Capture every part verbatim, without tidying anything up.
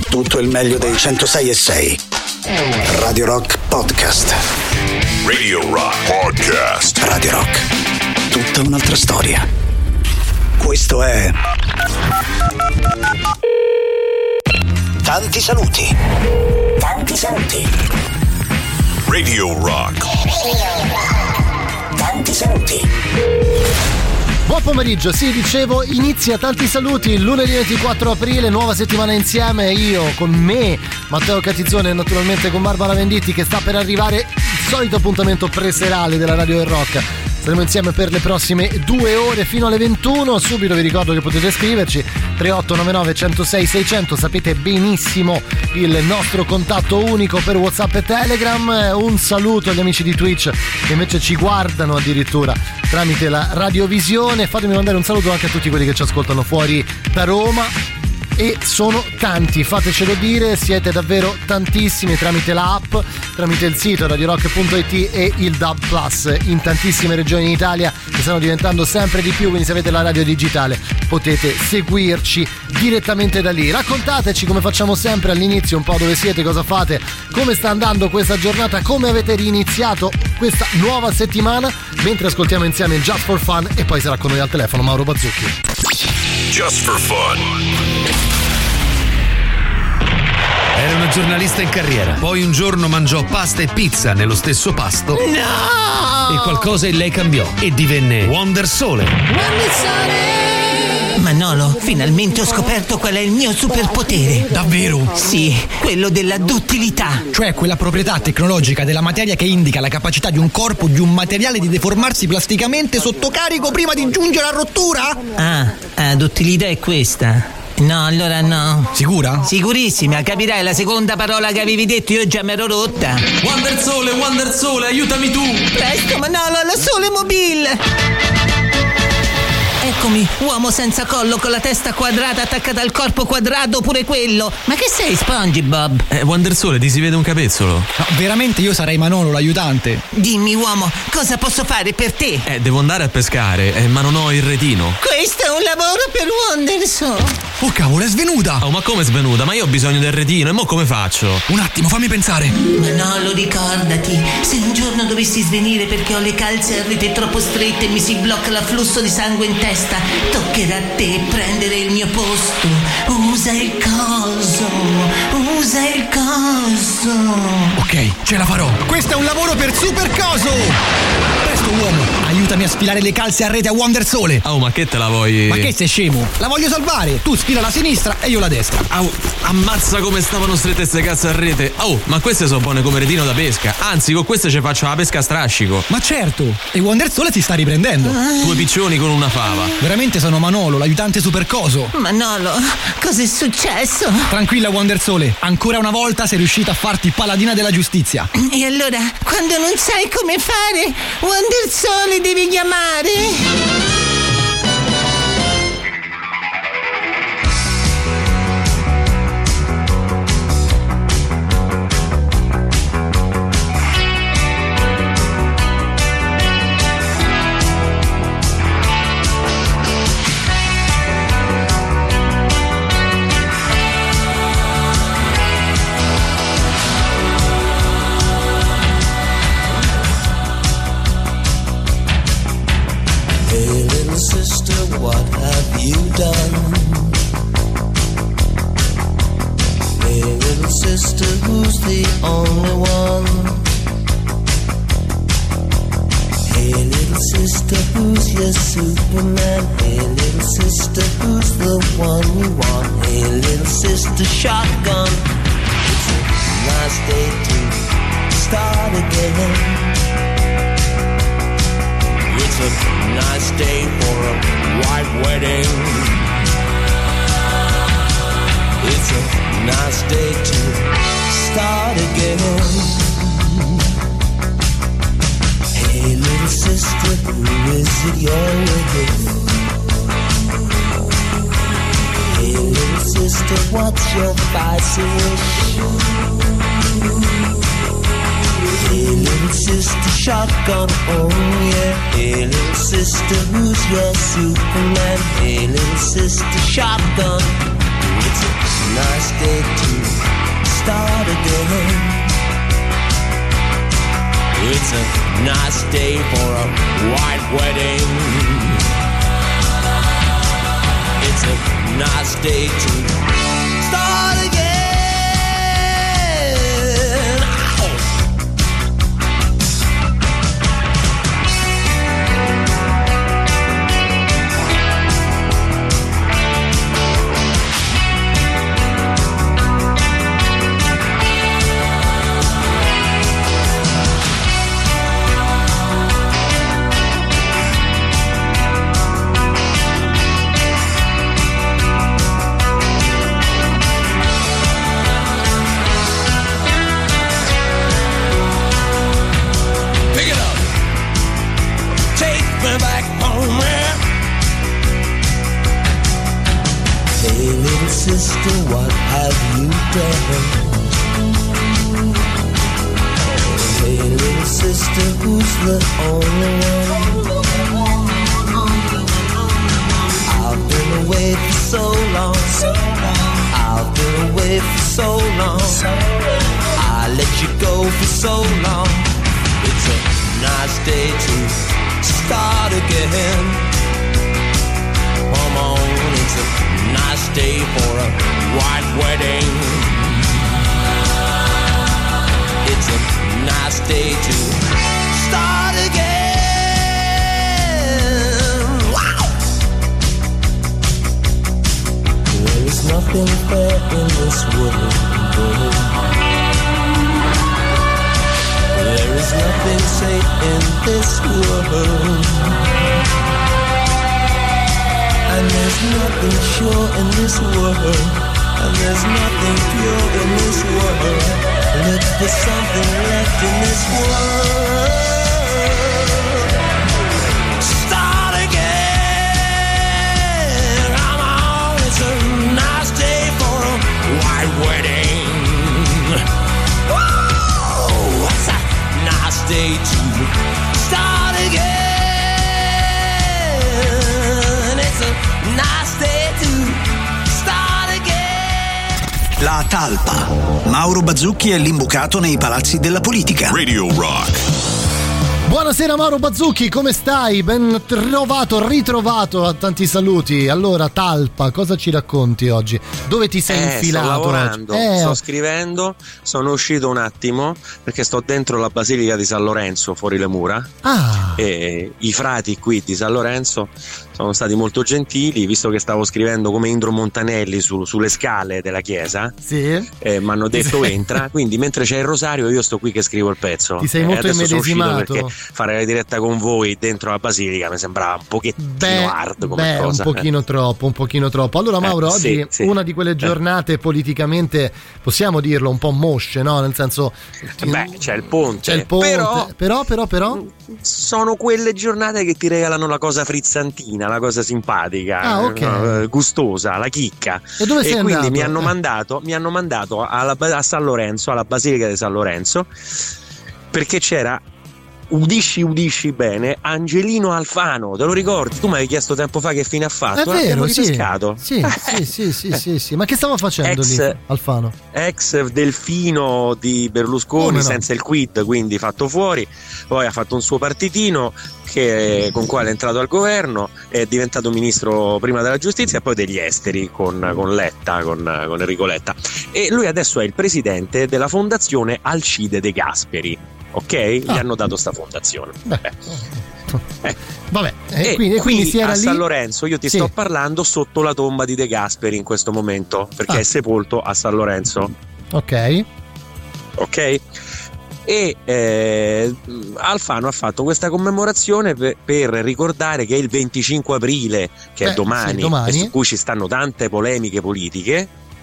tutto il meglio dei centosei e sei. Radio Rock Podcast. Radio Rock Podcast. Radio Rock. Tutta un'altra storia. Questo è Tanti saluti. Tanti saluti. Radio Rock. Tanti saluti. Buon pomeriggio, sì, dicevo, inizia Tanti saluti, lunedì ventiquattro aprile, nuova settimana insieme, io con me, Matteo Catizzone e naturalmente con Barbara Venditti, che sta per arrivare il solito appuntamento preserale della Radio del Rock. Saremo insieme per le prossime due ore fino alle ventuno. Subito vi ricordo che potete scriverci tre otto nove nove uno zero sei sei zero zero. Sapete benissimo il nostro contatto unico per WhatsApp e Telegram. Un saluto agli amici di Twitch che invece ci guardano addirittura tramite la radiovisione. Fatemi mandare un saluto anche a tutti quelli che ci ascoltano fuori da Roma. E sono tanti, fatecelo dire, siete davvero tantissimi tramite l'app, tramite il sito radio rock punto it e il D A B Plus in tantissime regioni in Italia che stanno diventando sempre di più, quindi se avete la radio digitale potete seguirci direttamente da lì. Raccontateci, come facciamo sempre all'inizio, un po' dove siete, cosa fate, come sta andando questa giornata, come avete riniziato questa nuova settimana, mentre ascoltiamo insieme il Just for Fun e poi sarà con noi al telefono Mauro Bazzucchi. Just for Fun. Era una giornalista in carriera. Poi un giorno mangiò pasta e pizza nello stesso pasto. No! E qualcosa in lei cambiò e divenne Wonder Sole. Wonder Sole! Manolo, finalmente ho scoperto qual è il mio superpotere. Davvero? Sì, quello della duttilità. Cioè quella proprietà tecnologica della materia che indica la capacità di un corpo, di un materiale di deformarsi plasticamente sotto carico prima di giungere a rottura? Ah, ah, duttilità è questa. No, allora no. Sicura? Sicurissima, capirai la seconda parola che avevi detto, io già mi ero rotta. Wonder Sole, Wonder Sole, aiutami tu! Presto, Manolo, alla Sole Mobile! Eccomi, uomo senza collo con la testa quadrata attaccata al corpo quadrato, pure quello. Ma che sei, SpongeBob? Eh, Wonder Sole, ti si vede un capezzolo. No, veramente io sarei Manolo, l'aiutante. Dimmi, uomo, cosa posso fare per te? Eh, devo andare a pescare, eh, ma non ho il retino. Questo è un lavoro per Wonder Sole. Oh cavolo, è svenuta! Oh, ma come è svenuta? Ma io ho bisogno del retino, e mo come faccio? Un attimo, fammi pensare. Manolo, ricordati, se un giorno dovessi svenire perché ho le calze a rete troppo strette e mi si blocca l'afflusso di sangue in testa, toccherà a te prendere il mio posto. Usa il coso, usa il coso. Ok, ce la farò. Questo è un lavoro per Super Coso. Presto, uomo, aiutami a sfilare le calze a rete a Wonder Sole. Oh, ma che te la vuoi? Ma che sei scemo? La voglio salvare. Tu sfila la sinistra e io la destra. Oh, ammazza come stavano strette queste calze a rete. Oh, ma queste sono buone come retino da pesca. Anzi, con queste ci faccio la pesca a strascico. Ma certo, e Wonder Sole si sta riprendendo. Due piccioni con una fava. Veramente sono Manolo, l'aiutante Super Coso. Manolo, cos'è successo? Tranquilla, Wonder Sole, ancora una volta sei riuscita a farti paladina della giustizia. E allora, quando non sai come fare, Wonder Sole devi chiamare? Superman, hey little sister, who's the one you want? Hey little sister, shotgun. It's a nice day to start again. It's a nice day for a white wedding. It's a nice day to start again. Hey little sister, who is it you're with? Hey little sister, what's your spicy wish? Hey little sister, shotgun, oh yeah. Hey little sister, who's your Superman? Hey little sister, shotgun. It's a nice day to It's a nice day for a white wedding. It's a nice day to start again. Sister, what have you done? Hey, little sister, who's the only one? I've been away for so long. I've been away for so long. I let you go for so long. It's a nice day to start again. Come on, it's a nice day for a white wedding. It's a nice day to start again. Wow! There is nothing fair in this world. There is nothing safe in this world. And there's nothing sure in this world. And there's nothing pure in this world. Look for something left in this world. Start again. Come on, it's a nice day for a white wedding. Whoa, it's a nice day to start again. La talpa. Mauro Bazzucchi è l'imbucato nei palazzi della politica. Radio Rock. Buonasera Mauro Bazzucchi, come stai? Ben trovato, ritrovato, a tanti saluti. Allora, talpa, cosa ci racconti oggi? Dove ti sei eh, infilato? Sto lavorando, eh, sto scrivendo, sono uscito un attimo perché sto dentro la Basilica di San Lorenzo, fuori le mura. Ah. E i frati qui di San Lorenzo sono stati molto gentili, visto che stavo scrivendo come Indro Montanelli su, sulle scale della chiesa. Sì. Eh, mi hanno detto entra, quindi mentre c'è il rosario io sto qui che scrivo il pezzo. Ti sei eh, molto adesso sono uscito immedesimato. perché fare la diretta con voi dentro la Basilica mi sembrava un pochettino beh, hard come beh, cosa. un pochino troppo, un pochino troppo. Allora Mauro, eh, oggi sì, sì. una di quelle giornate politicamente, possiamo dirlo, un po' mosce, no? Nel senso, beh, c'è il ponte. C'è il ponte. Però, però, però, però sono quelle giornate che ti regalano la cosa frizzantina, la cosa simpatica. Ah, ok. No, gustosa, la chicca. E dove sei quindi andato? mi hanno Eh. mandato, mi hanno mandato alla, a San Lorenzo, alla Basilica di San Lorenzo, perché c'era, udisci udisci bene, Angelino Alfano, te lo ricordi? Tu mi avevi chiesto tempo fa che fine ha fatto. È vero, L'abbiamo sì. ripescato. Sì, sì, sì, sì, sì, sì. Ma che stava facendo Ex- lì Alfano? Ex delfino di Berlusconi, Come no? senza il quid, quindi fatto fuori. Poi ha fatto un suo partitino che, con quale è entrato al governo, è diventato ministro prima della giustizia e poi degli esteri con, con Letta, con, con Enrico Letta. E lui adesso è il presidente della fondazione Alcide De Gasperi. Ok? Gli Ah. hanno dato sta fondazione. Beh. Eh. Vabbè, e E quindi, e quindi qui si era a lì. San Lorenzo io ti Sì. sto parlando sotto la tomba di De Gasperi in questo momento, perché Ah. è sepolto a San Lorenzo. Ok. Ok? E eh, Alfano ha fatto questa commemorazione per, per ricordare che il venticinque aprile, che Eh, è domani, sì, domani. e su cui ci stanno tante polemiche politiche,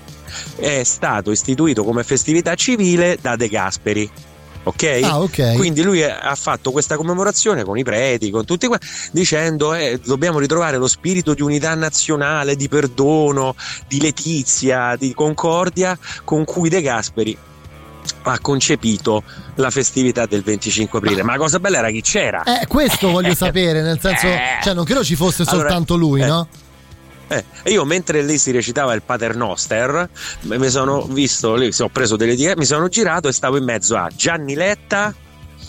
è stato istituito come festività civile da De Gasperi. Ok? Ah, ok. Quindi lui ha fatto questa commemorazione con i preti, con tutti qua, dicendo eh, dobbiamo ritrovare lo spirito di unità nazionale, di perdono, di letizia, di concordia con cui De Gasperi ha concepito la festività del venticinque aprile. Ma la cosa bella era chi c'era. Eh, questo voglio sapere, nel senso, Eh. cioè non credo ci fosse Allora, soltanto lui, eh. no? Eh, e io mentre lì si recitava il Paternoster mi sono visto lì, ho preso delle etichette, mi sono girato e stavo in mezzo a Gianni Letta,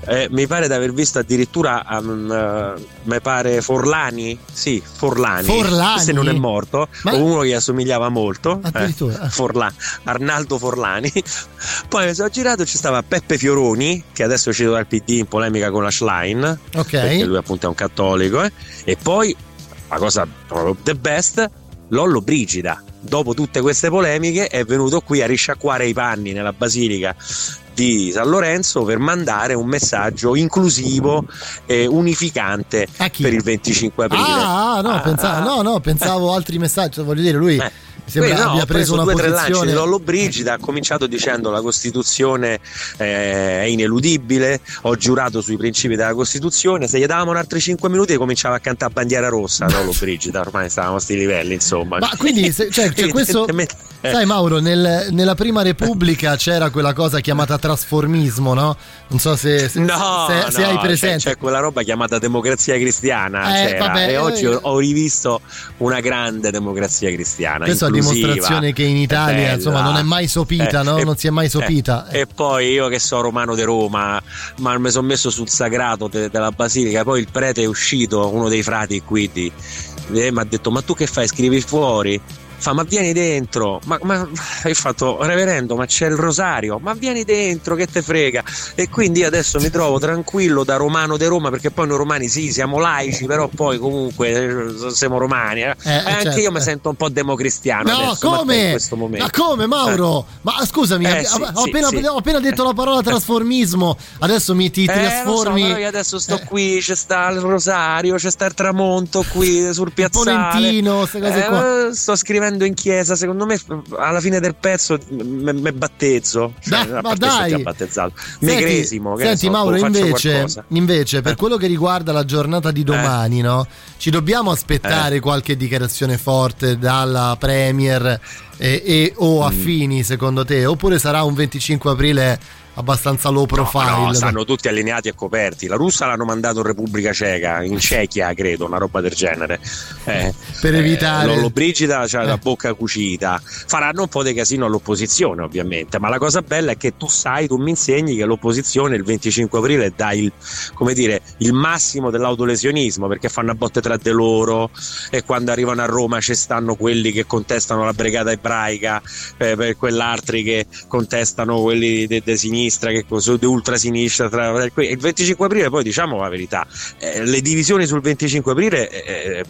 Eh, mi pare di aver visto addirittura um, uh, mi pare Forlani, sì, Forlani, Forlani? se non è morto, Ma... uno che assomigliava molto, addirittura eh, Forlani, Arnaldo Forlani. Poi mi sono girato, ci stava Peppe Fioroni, che adesso è uscito dal P D in polemica con la Schlein, ok, perché lui appunto è un cattolico, eh. E poi la cosa proprio the best, Lollo Brigida, dopo tutte queste polemiche è venuto qui a risciacquare i panni nella basilica di San Lorenzo per mandare un messaggio inclusivo e unificante per il venticinque aprile. Ah, no, ah, pensavo, no, no, pensavo eh. altri messaggi, voglio dire, lui eh. mi sembra no, abbia ho preso, preso una due o tre posizione. lanci di Lollo Brigida, ha cominciato dicendo la Costituzione eh, è ineludibile, ho giurato sui principi della Costituzione, se gli davamo altri cinque minuti cominciava a cantare bandiera rossa Lollo Brigida, ormai stavamo a sti livelli, insomma. Ma quindi se, cioè, cioè questo eh. sai Mauro, nel, nella prima Repubblica c'era quella cosa chiamata trasformismo, no? Non so se, se, no, se, no, se hai presente. C'è, c'è quella roba chiamata democrazia cristiana, eh, c'era, vabbè, e oggi eh, ho rivisto una grande democrazia cristiana. Questa è la dimostrazione che in Italia bella, insomma non è mai sopita, eh, no? E, non si è mai sopita. Eh, e poi io che sono romano di Roma, ma mi sono messo sul sagrato de, della basilica, poi il prete è uscito, uno dei frati qui, di, eh, mi ha detto ma tu che fai, scrivi fuori? Fa, ma vieni dentro, ma, ma hai fatto reverendo, ma c'è il rosario, ma vieni dentro, che te frega. E quindi adesso mi trovo tranquillo da romano di Roma, perché poi noi romani sì siamo laici, però poi comunque siamo romani, eh. Eh, E anche certo. io mi sento un po' democristiano No, adesso, come? in questo momento. Ma come Mauro? Eh. Ma scusami, Eh, ho, sì, ho sì, appena, sì. ho appena detto la parola trasformismo, adesso mi ti Eh, trasformi. lo so, però io adesso sto eh. qui, c'è sta il rosario, c'è sta il tramonto qui sul piazzale, Ponentino, queste cose eh, qua. sto scrivendo in chiesa, secondo me alla fine del pezzo mi battezzo, cioè, Dai, a ma parte sto dai. già battezzato, Senti, megresimo, che ne senti so, Mauro, faccio invece, qualcosa. invece per Eh. quello che riguarda la giornata di domani, no? Ci dobbiamo aspettare Eh. qualche dichiarazione forte dalla Premier e, e o affini, secondo te? Oppure sarà un venticinque aprile abbastanza low profile? No, no, stanno tutti allineati e coperti. La russa l'hanno mandato in Repubblica Ceca, in Cechia credo, una roba del genere, eh, per evitare eh, Lollo Brigida c'ha eh. la bocca cucita, faranno un po' di casino all'opposizione ovviamente, ma la cosa bella è che tu sai, tu mi insegni che l'opposizione il venticinque aprile dà il, come dire, il massimo dell'autolesionismo, perché fanno a botte tra di loro, e quando arrivano a Roma ci stanno quelli che contestano la brigata ebraica, eh, per quell'altri che contestano quelli di sinistra, che di ultrasinistra. Tra, il venticinque aprile poi, diciamo la verità, eh, le divisioni sul venticinque aprile eh,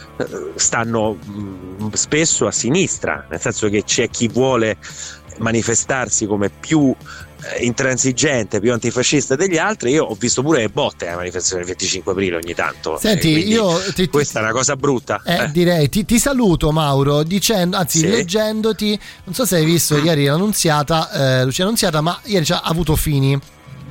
stanno mh, spesso a sinistra, nel senso che c'è chi vuole manifestarsi come più eh, intransigente, più antifascista degli altri. Io ho visto pure le botte alla manifestazione del venticinque aprile ogni tanto. Senti, eh, io ti, ti, questa è una cosa brutta. eh, eh. direi ti, ti saluto Mauro dicendo, anzi Sì. leggendoti, non so se hai visto ieri l'annunziata eh, Lucia Annunziata, ma ieri ci ha avuto Fini.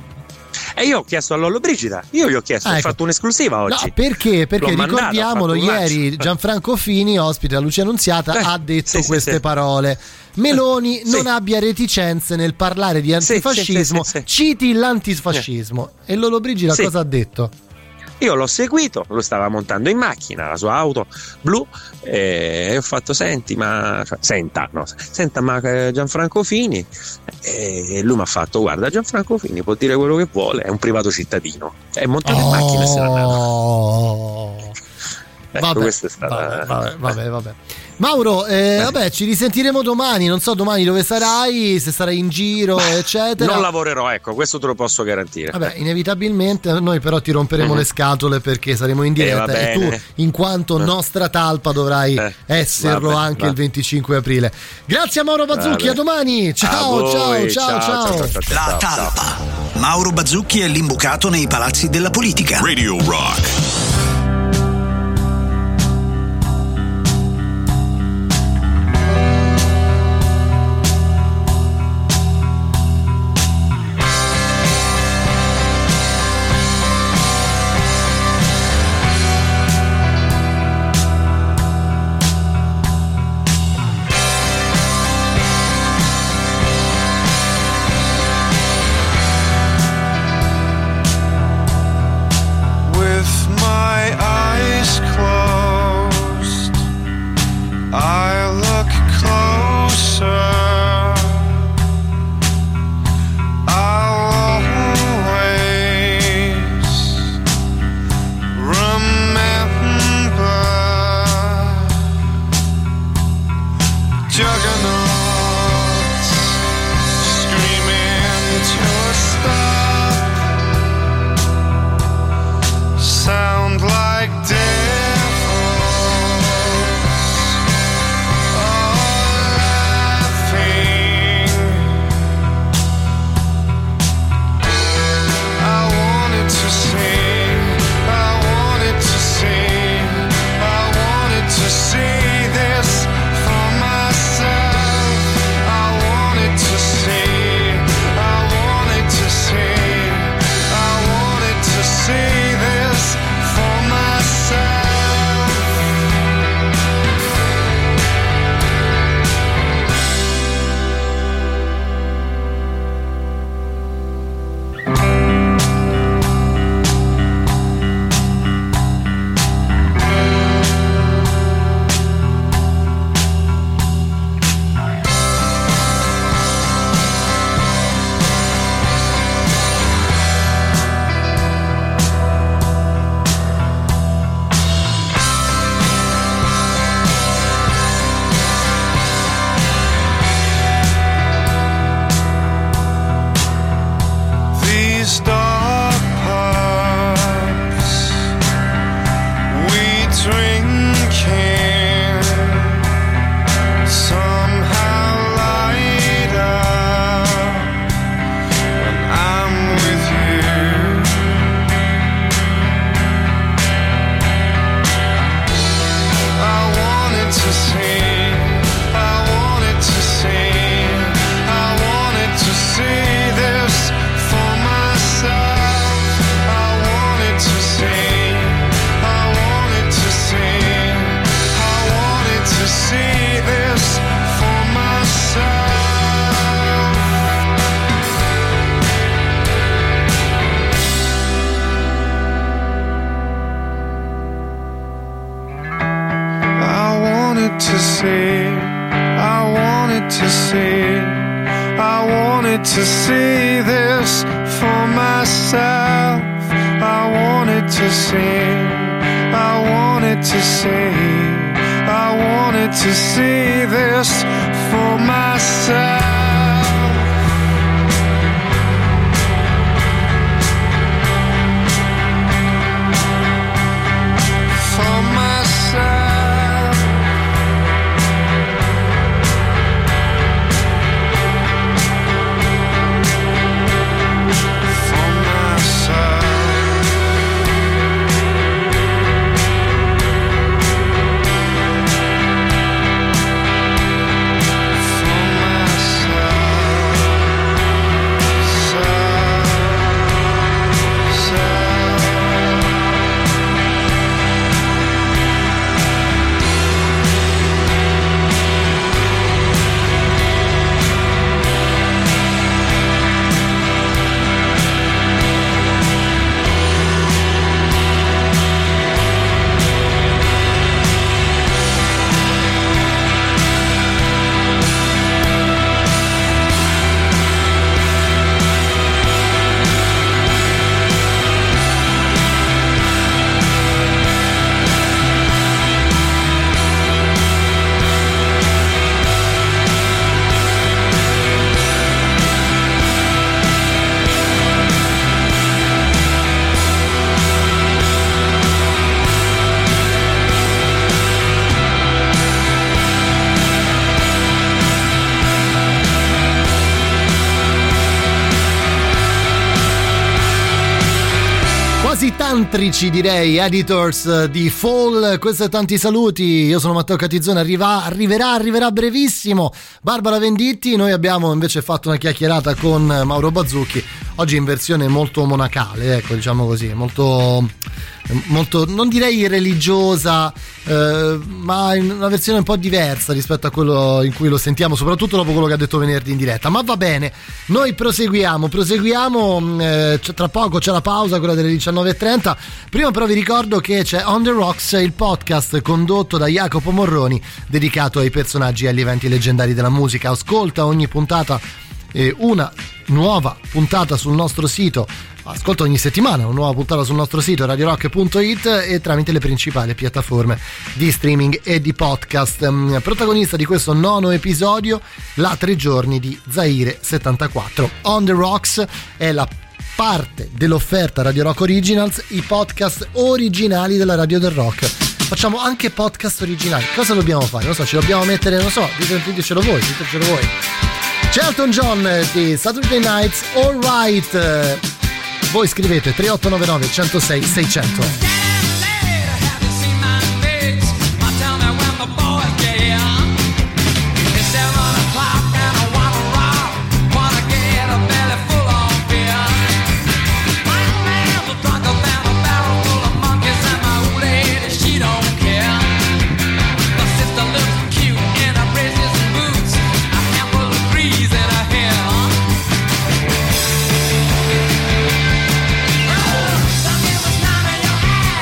E io ho chiesto a Lollo Brigida, io gli ho chiesto, Ah, ho ecco. fatto un'esclusiva oggi. No, perché? Perché L'ho mandato, ricordiamolo, ha fatto un ieri lancio. Gianfranco Fini, ospite a Lucia Annunziata, Eh, ha detto sì, sì, queste sì. parole. Meloni Sì. non abbia reticenze nel parlare di antifascismo, sì, sì, sì, sì. citi l'antifascismo. E Lollo Brigida Sì. cosa ha detto? Io l'ho seguito, lo stava montando in macchina, la sua auto blu, e ho fatto senti ma senta, no, senta ma eh, Gianfranco Fini, e lui mi ha fatto guarda, Gianfranco Fini può dire quello che vuole, è un privato cittadino, è montato in macchina e se n'è andato. Oh. Ecco, Vabbè, questa è stata vabbè, vabbè, vabbè, vabbè. Mauro, eh, vabbè, ci risentiremo domani. Non so domani dove sarai, se sarai in giro, eccetera. Non lavorerò, ecco, questo te lo posso garantire. Vabbè, inevitabilmente noi però ti romperemo Mm-hmm. le scatole perché saremo in diretta Eh, va e tu, bene. in quanto Eh. nostra talpa, dovrai Eh, esserlo vabbè, anche va. il venticinque aprile. Grazie a Mauro Bazzucchi, Vabbè. a domani. Ciao, A ciao, voi, ciao, ciao. La ciao, ciao. talpa. Mauro Bazzucchi è l'imbucato nei palazzi della politica. Radio Rock. With my wanted to see this for myself. I wanted to sing, I wanted to sing, I wanted to see this for myself. For myself. For myself. Tantrici direi, editors di Fall, questo è Tanti Saluti, io sono Matteo Catizzone, arriva, arriverà, arriverà brevissimo Barbara Venditti, noi abbiamo invece fatto una chiacchierata con Mauro Bazzucchi, oggi in versione molto monacale, ecco, diciamo così, molto, molto non direi religiosa, eh, ma in una versione un po' diversa rispetto a quello in cui lo sentiamo, soprattutto dopo quello che ha detto venerdì in diretta, ma va bene, noi proseguiamo, proseguiamo, eh, tra poco c'è la pausa, quella delle diciannove e trenta. Prima però vi ricordo che c'è On The Rocks, il podcast condotto da Jacopo Morroni dedicato ai personaggi e agli eventi leggendari della musica. Ascolta ogni puntata, eh, una nuova puntata sul nostro sito, ascolta ogni settimana una nuova puntata sul nostro sito radio rock punto it e tramite le principali piattaforme di streaming e di podcast. Protagonista di questo nono episodio, la tre giorni di Zaire settantaquattro. On The Rocks è la parte dell'offerta Radio Rock Originals, i podcast originali della Radio del Rock. Facciamo anche podcast originali. Cosa dobbiamo fare? Non so, ci dobbiamo mettere, non so, ditecelo voi, ditecelo voi. C'è Elton John di Saturday Nights All Right. Voi scrivete tre otto nove nove, uno zero sei, sei zero zero. Don't give us none of your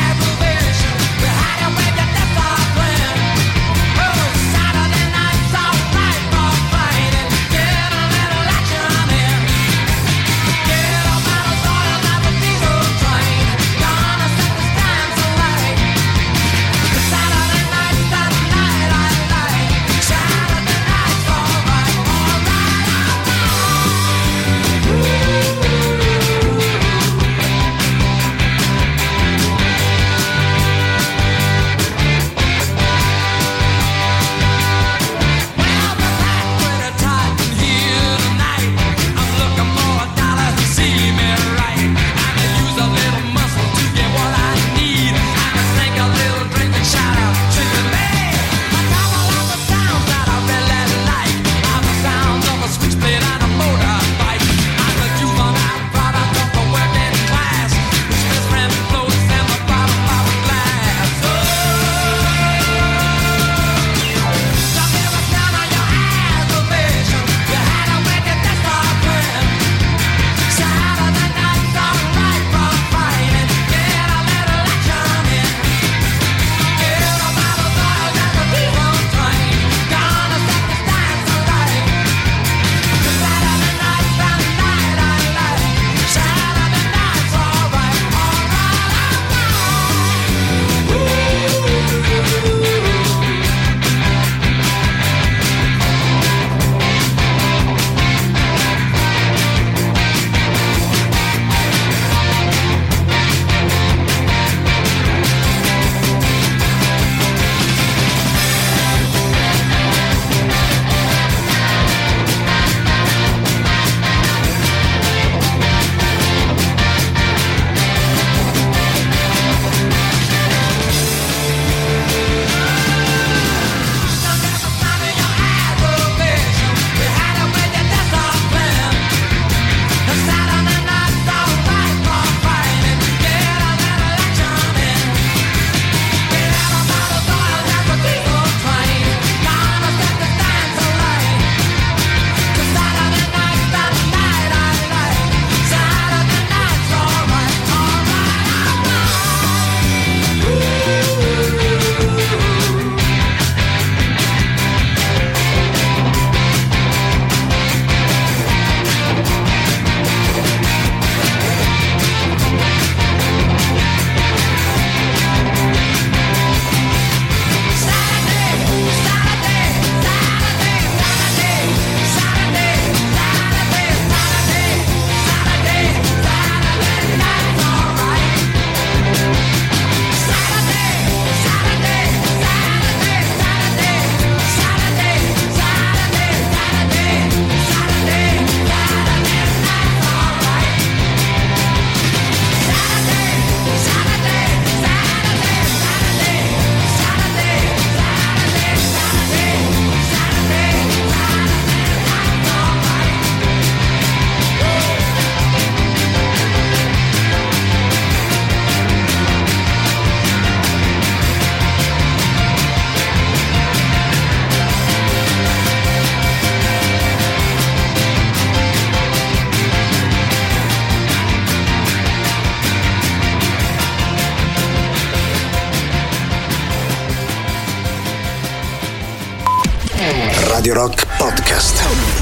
Radio Rock Podcast.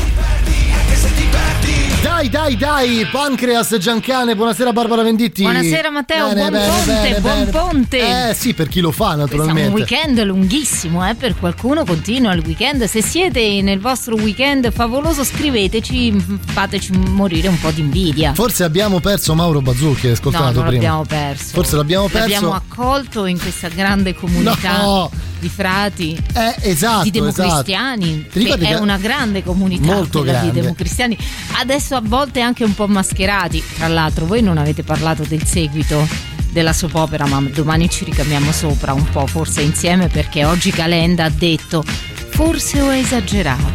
Dai, dai, dai, Pancreas Giancane, buonasera Barbara Venditti. Buonasera Matteo, bene, buon bene, ponte, bene, buon bene. ponte. Eh sì, per chi lo fa naturalmente. Questo è un weekend lunghissimo, eh, per qualcuno continua il weekend. Se siete nel vostro weekend favoloso scriveteci, fateci morire un po' di invidia. Forse abbiamo perso Mauro Bazzucchi, hai ascoltato no, non prima. l'abbiamo perso. Forse l'abbiamo perso. L'abbiamo accolto in questa grande comunità. No. Di frati, eh, esatto, di democristiani, esatto. che è una grande comunità, molto quella grande. di democristiani, adesso a volte anche un po' mascherati. Tra l'altro voi non avete parlato del seguito della soap opera, ma domani ci ricamiamo sopra un po', forse insieme, perché oggi Calenda ha detto forse ho esagerato,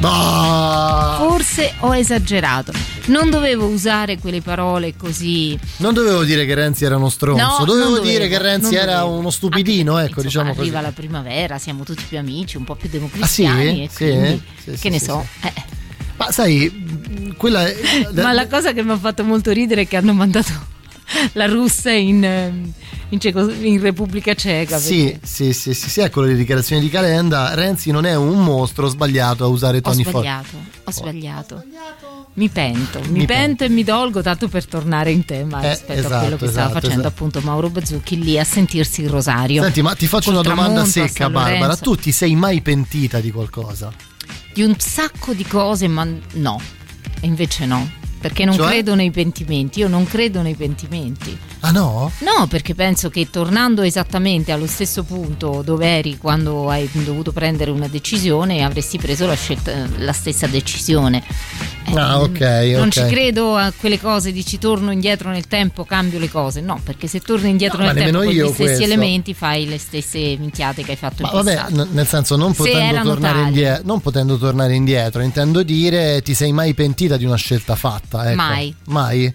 bah! forse ho esagerato, non dovevo usare quelle parole così. Non dovevo dire che Renzi era uno stronzo, no, dovevo, dovevo dire che Renzi era dovevo. uno stupidino, Anche, ecco, insomma, diciamo così. arriva la primavera, siamo tutti più amici, un po' più democristiani, ah, sì? e Sì, quindi sì, che sì, ne sì, so sì. Eh. Ma sai, quella è... Ma la cosa che mi ha fatto molto ridere è che hanno mandato la russa in, in, Ceco, in Repubblica Ceca. Sì, perché... sì, sì, sì, sì, ecco le dichiarazioni di Calenda. Renzi non è un mostro, ho sbagliato a usare Ho toni forti. sbagliato, ho sbagliato. Mi pento, mi, mi pento, pento e mi dolgo tanto per tornare in tema eh, rispetto esatto, a quello che esatto, stava facendo esatto. appunto Mauro Bazzucchi lì a sentirsi il rosario. Senti, ma ti faccio Col una domanda tramonto, secca, Barbara. Tu ti sei mai pentita di qualcosa? Di un sacco di cose, ma no. E invece no. Perché non cioè? credo nei pentimenti, io non credo nei pentimenti. Ah no? No, perché penso che tornando esattamente allo stesso punto dove eri quando hai dovuto prendere una decisione, avresti preso la scelta, la stessa decisione. Ah, ok, non ok. ci credo a quelle cose di ci torno indietro nel tempo, cambio le cose. No, perché se torni indietro no, nel tempo con gli stessi questo. elementi fai le stesse minchiate che hai fatto ma in passato. vabbè, n- nel senso non potendo, tornare indietro, non potendo tornare indietro, intendo dire ti sei mai pentita di una scelta fatta? Ecco. Mai. Mai?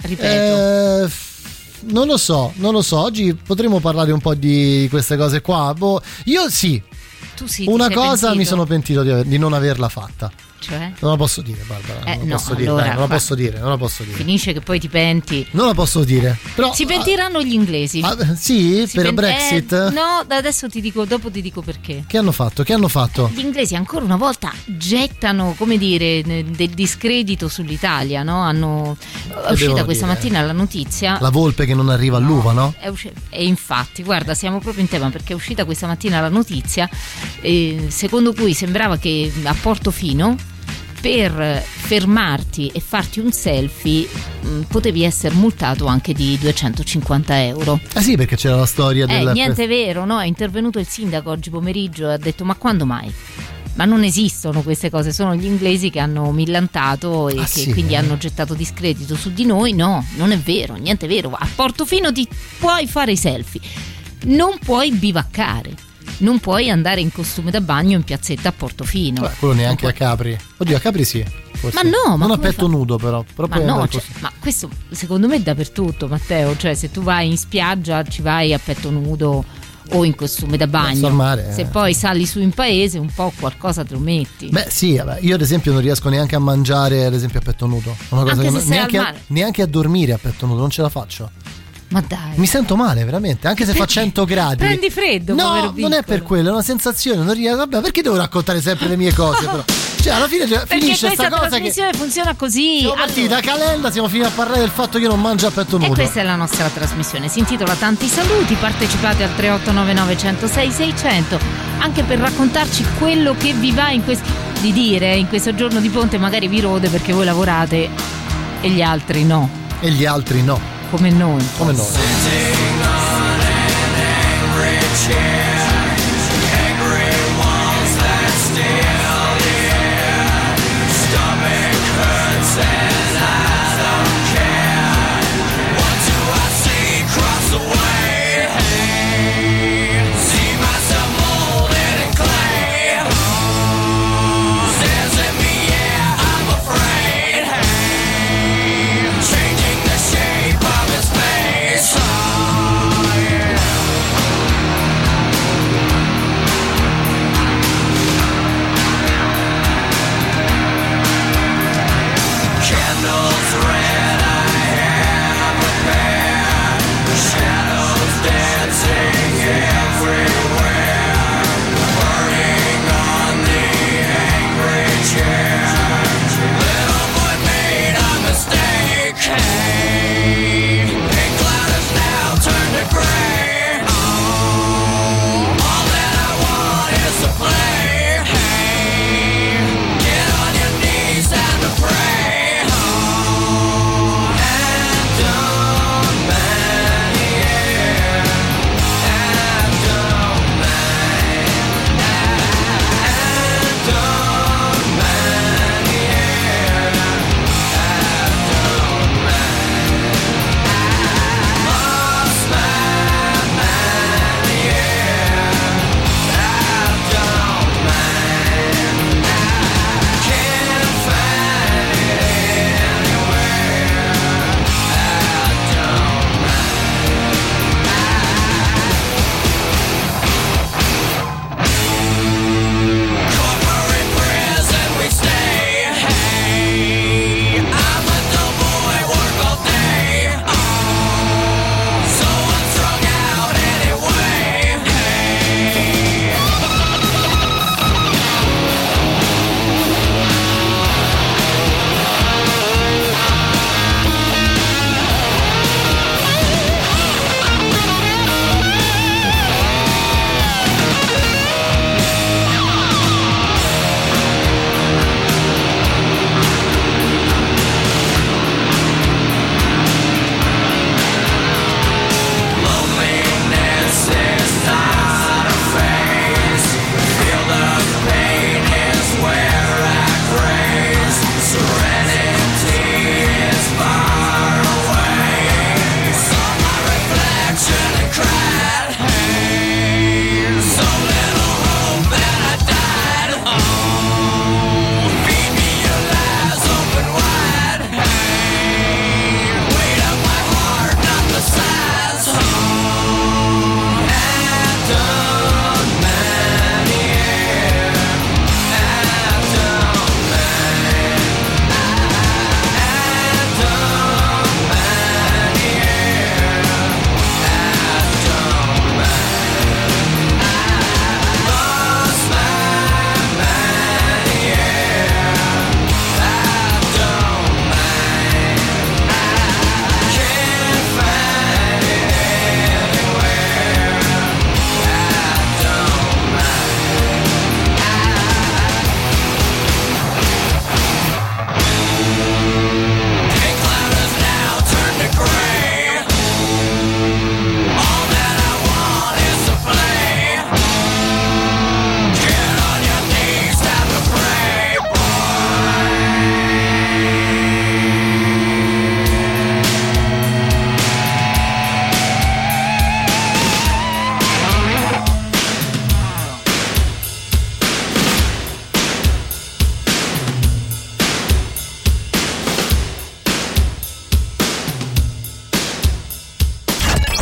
Ripeto. Eh, non lo so, non lo so. Oggi potremmo parlare un po' di queste cose qua. Boh, io sì. Tu sì. Una ti sei cosa pentito? mi sono pentito di, aver, di non averla fatta. Cioè? Non la posso dire, Barbara. Eh, non la no, posso dire, allora, dai, non la fa- posso dire, non la posso dire. Finisce che poi ti penti. Non la posso dire. Però, si pentiranno gli inglesi. Ah, sì, Si per pen- Brexit? Eh, no, da adesso ti dico, dopo ti dico perché. Che hanno fatto? Che hanno fatto? Gli inglesi ancora una volta gettano, come dire, del discredito sull'Italia, no? Hanno è uscita questa dire. mattina la notizia. La volpe che non arriva no, all'uva, no? È usci- e infatti, guarda, siamo proprio in tema perché è uscita questa mattina la notizia eh, secondo cui sembrava che a Portofino per fermarti e farti un selfie mh, potevi essere multato anche di duecentocinquanta euro. Ah sì, perché c'era la storia del... Eh, niente vero, no? È intervenuto il sindaco oggi pomeriggio e ha detto ma quando mai? Ma non esistono queste cose, sono gli inglesi che hanno millantato e ah, che sì, quindi eh? hanno gettato discredito su di noi. No, non è vero, niente vero. A Portofino ti puoi fare i selfie, non puoi bivaccare. Non puoi andare in costume da bagno in piazzetta a Portofino. Beh, quello neanche a Capri. Oddio, a Capri sì. Forse. Ma no, ma non a come petto fa? nudo però. però Ma puoi no, andare cioè, così. ma questo secondo me è dappertutto, Matteo. Cioè, se tu vai in spiaggia ci vai a petto nudo o in costume da bagno. Al mare, se eh. poi sali su in paese un po' qualcosa te lo metti. Beh sì, vabbè, io ad esempio non riesco neanche a mangiare ad esempio a petto nudo. Una cosa Anche che se non- sei neanche, al a, mare. neanche a dormire a petto nudo, non ce la faccio. Ma dai. Mi sento male, veramente, anche se fa cento gradi. Prendi freddo, No, povero non è piccolo. per quello, è una sensazione, non riesco. Vabbè, perché devo raccontare sempre le mie cose però? Cioè, alla fine cioè, Perché finisce questa sta cosa che trasmissione funziona così. siamo partiti da Calenda, siamo finiti a parlare del fatto che io non mangio a petto E nudo. questa è la nostra trasmissione, si intitola Tanti saluti, partecipate al tre otto nove nove uno zero sei sei zero zero anche per raccontarci quello che vi va in quest- di dire in questo giorno di ponte, magari vi rode perché voi lavorate e gli altri no. E gli altri no. Come noi. Come noi. Changing the shape of his face.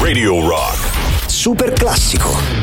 Radio Rock. Super classico.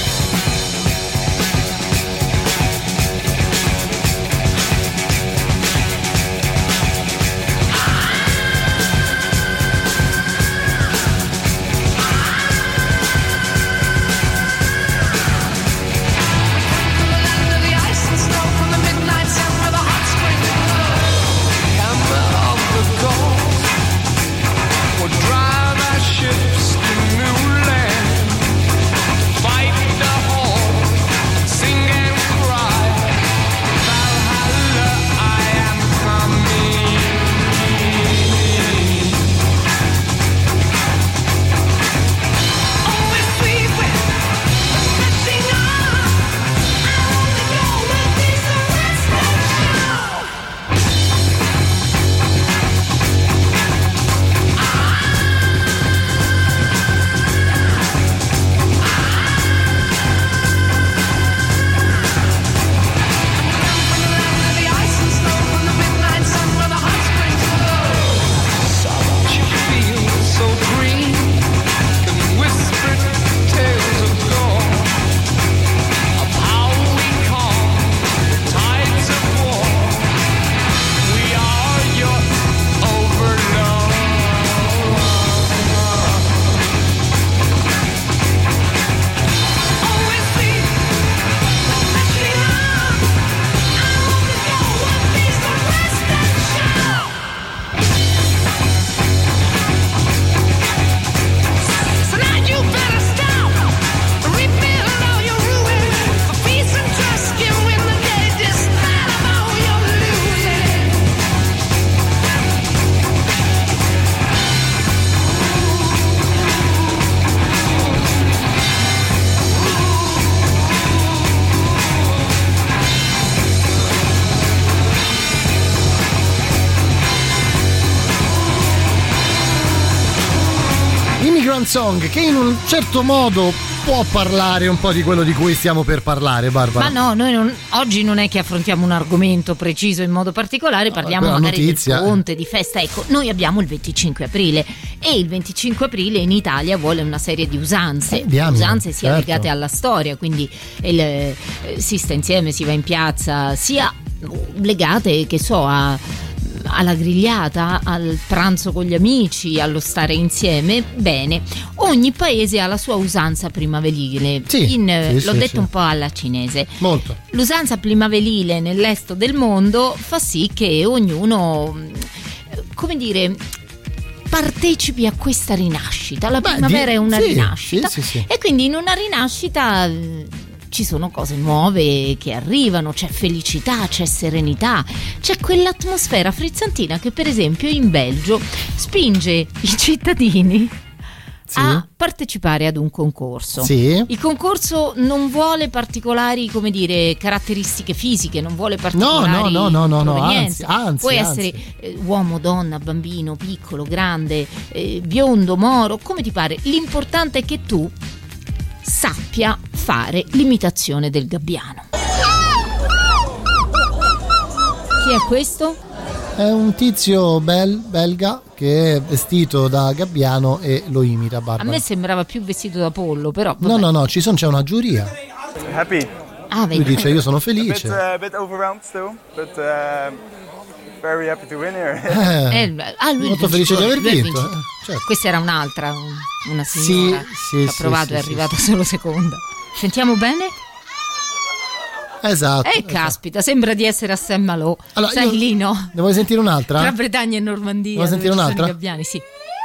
Song, che in un certo modo può parlare un po' di quello di cui stiamo per parlare, Barbara. Ma no, noi non, oggi non è che affrontiamo un argomento preciso in modo particolare, parliamo no, magari notizia. del ponte, di festa. Ecco, noi abbiamo il venticinque aprile e il venticinque aprile in Italia vuole una serie di usanze, eh, diamine, usanze sia certo. legate alla storia, quindi il, eh, si sta insieme, si va in piazza, sia legate, che so, a alla grigliata, al pranzo con gli amici, allo stare insieme. Bene, ogni paese ha la sua usanza primaverile. Sì, in, sì, l'ho sì, detto sì. un po' alla cinese. Molto. L'usanza primaverile nell'est del mondo fa sì che ognuno, come dire, partecipi a questa rinascita. La Beh, primavera di, è una sì, rinascita sì, sì, sì. e quindi in una rinascita ci sono cose nuove che arrivano, c'è felicità, c'è serenità, c'è quell'atmosfera frizzantina che per esempio in Belgio spinge i cittadini sì. a partecipare ad un concorso. Sì. Il concorso non vuole particolari, come dire, caratteristiche fisiche, non vuole particolari no, no, no, no, no, provenienze. anzi, anzi, Puoi anzi. essere eh, uomo, donna, bambino, piccolo, grande, eh, biondo, moro, come ti pare. L'importante è che tu sappia fare l'imitazione del gabbiano. Chi è questo? È un tizio bel, belga che è vestito da gabbiano e lo imita, Barbara. A me sembrava più vestito da pollo, però vabbè. No, no, no, ci sono, c'è una giuria. Happy. Ah, Lui dice io sono felice. A bit, uh, bit overwhelmed still, but uh, very happy to win here. Eh, Eh, ah, lui molto il felice di aver vincitore, lui è il vinto. vincitore. eh, certo. Questa era un'altra, un- una signora Sì, sì, che ha sì, provato sì, e è sì, arrivata solo seconda. Sentiamo bene? Esatto. Eh, caspita, sembra di essere a Saint Malo. Allora, Sai io- lì, no? Ne vuoi sentire un'altra? Tra Bretagna e Normandia. Vuoi sentire dove ci sono un'altra? i gabbiani, sì.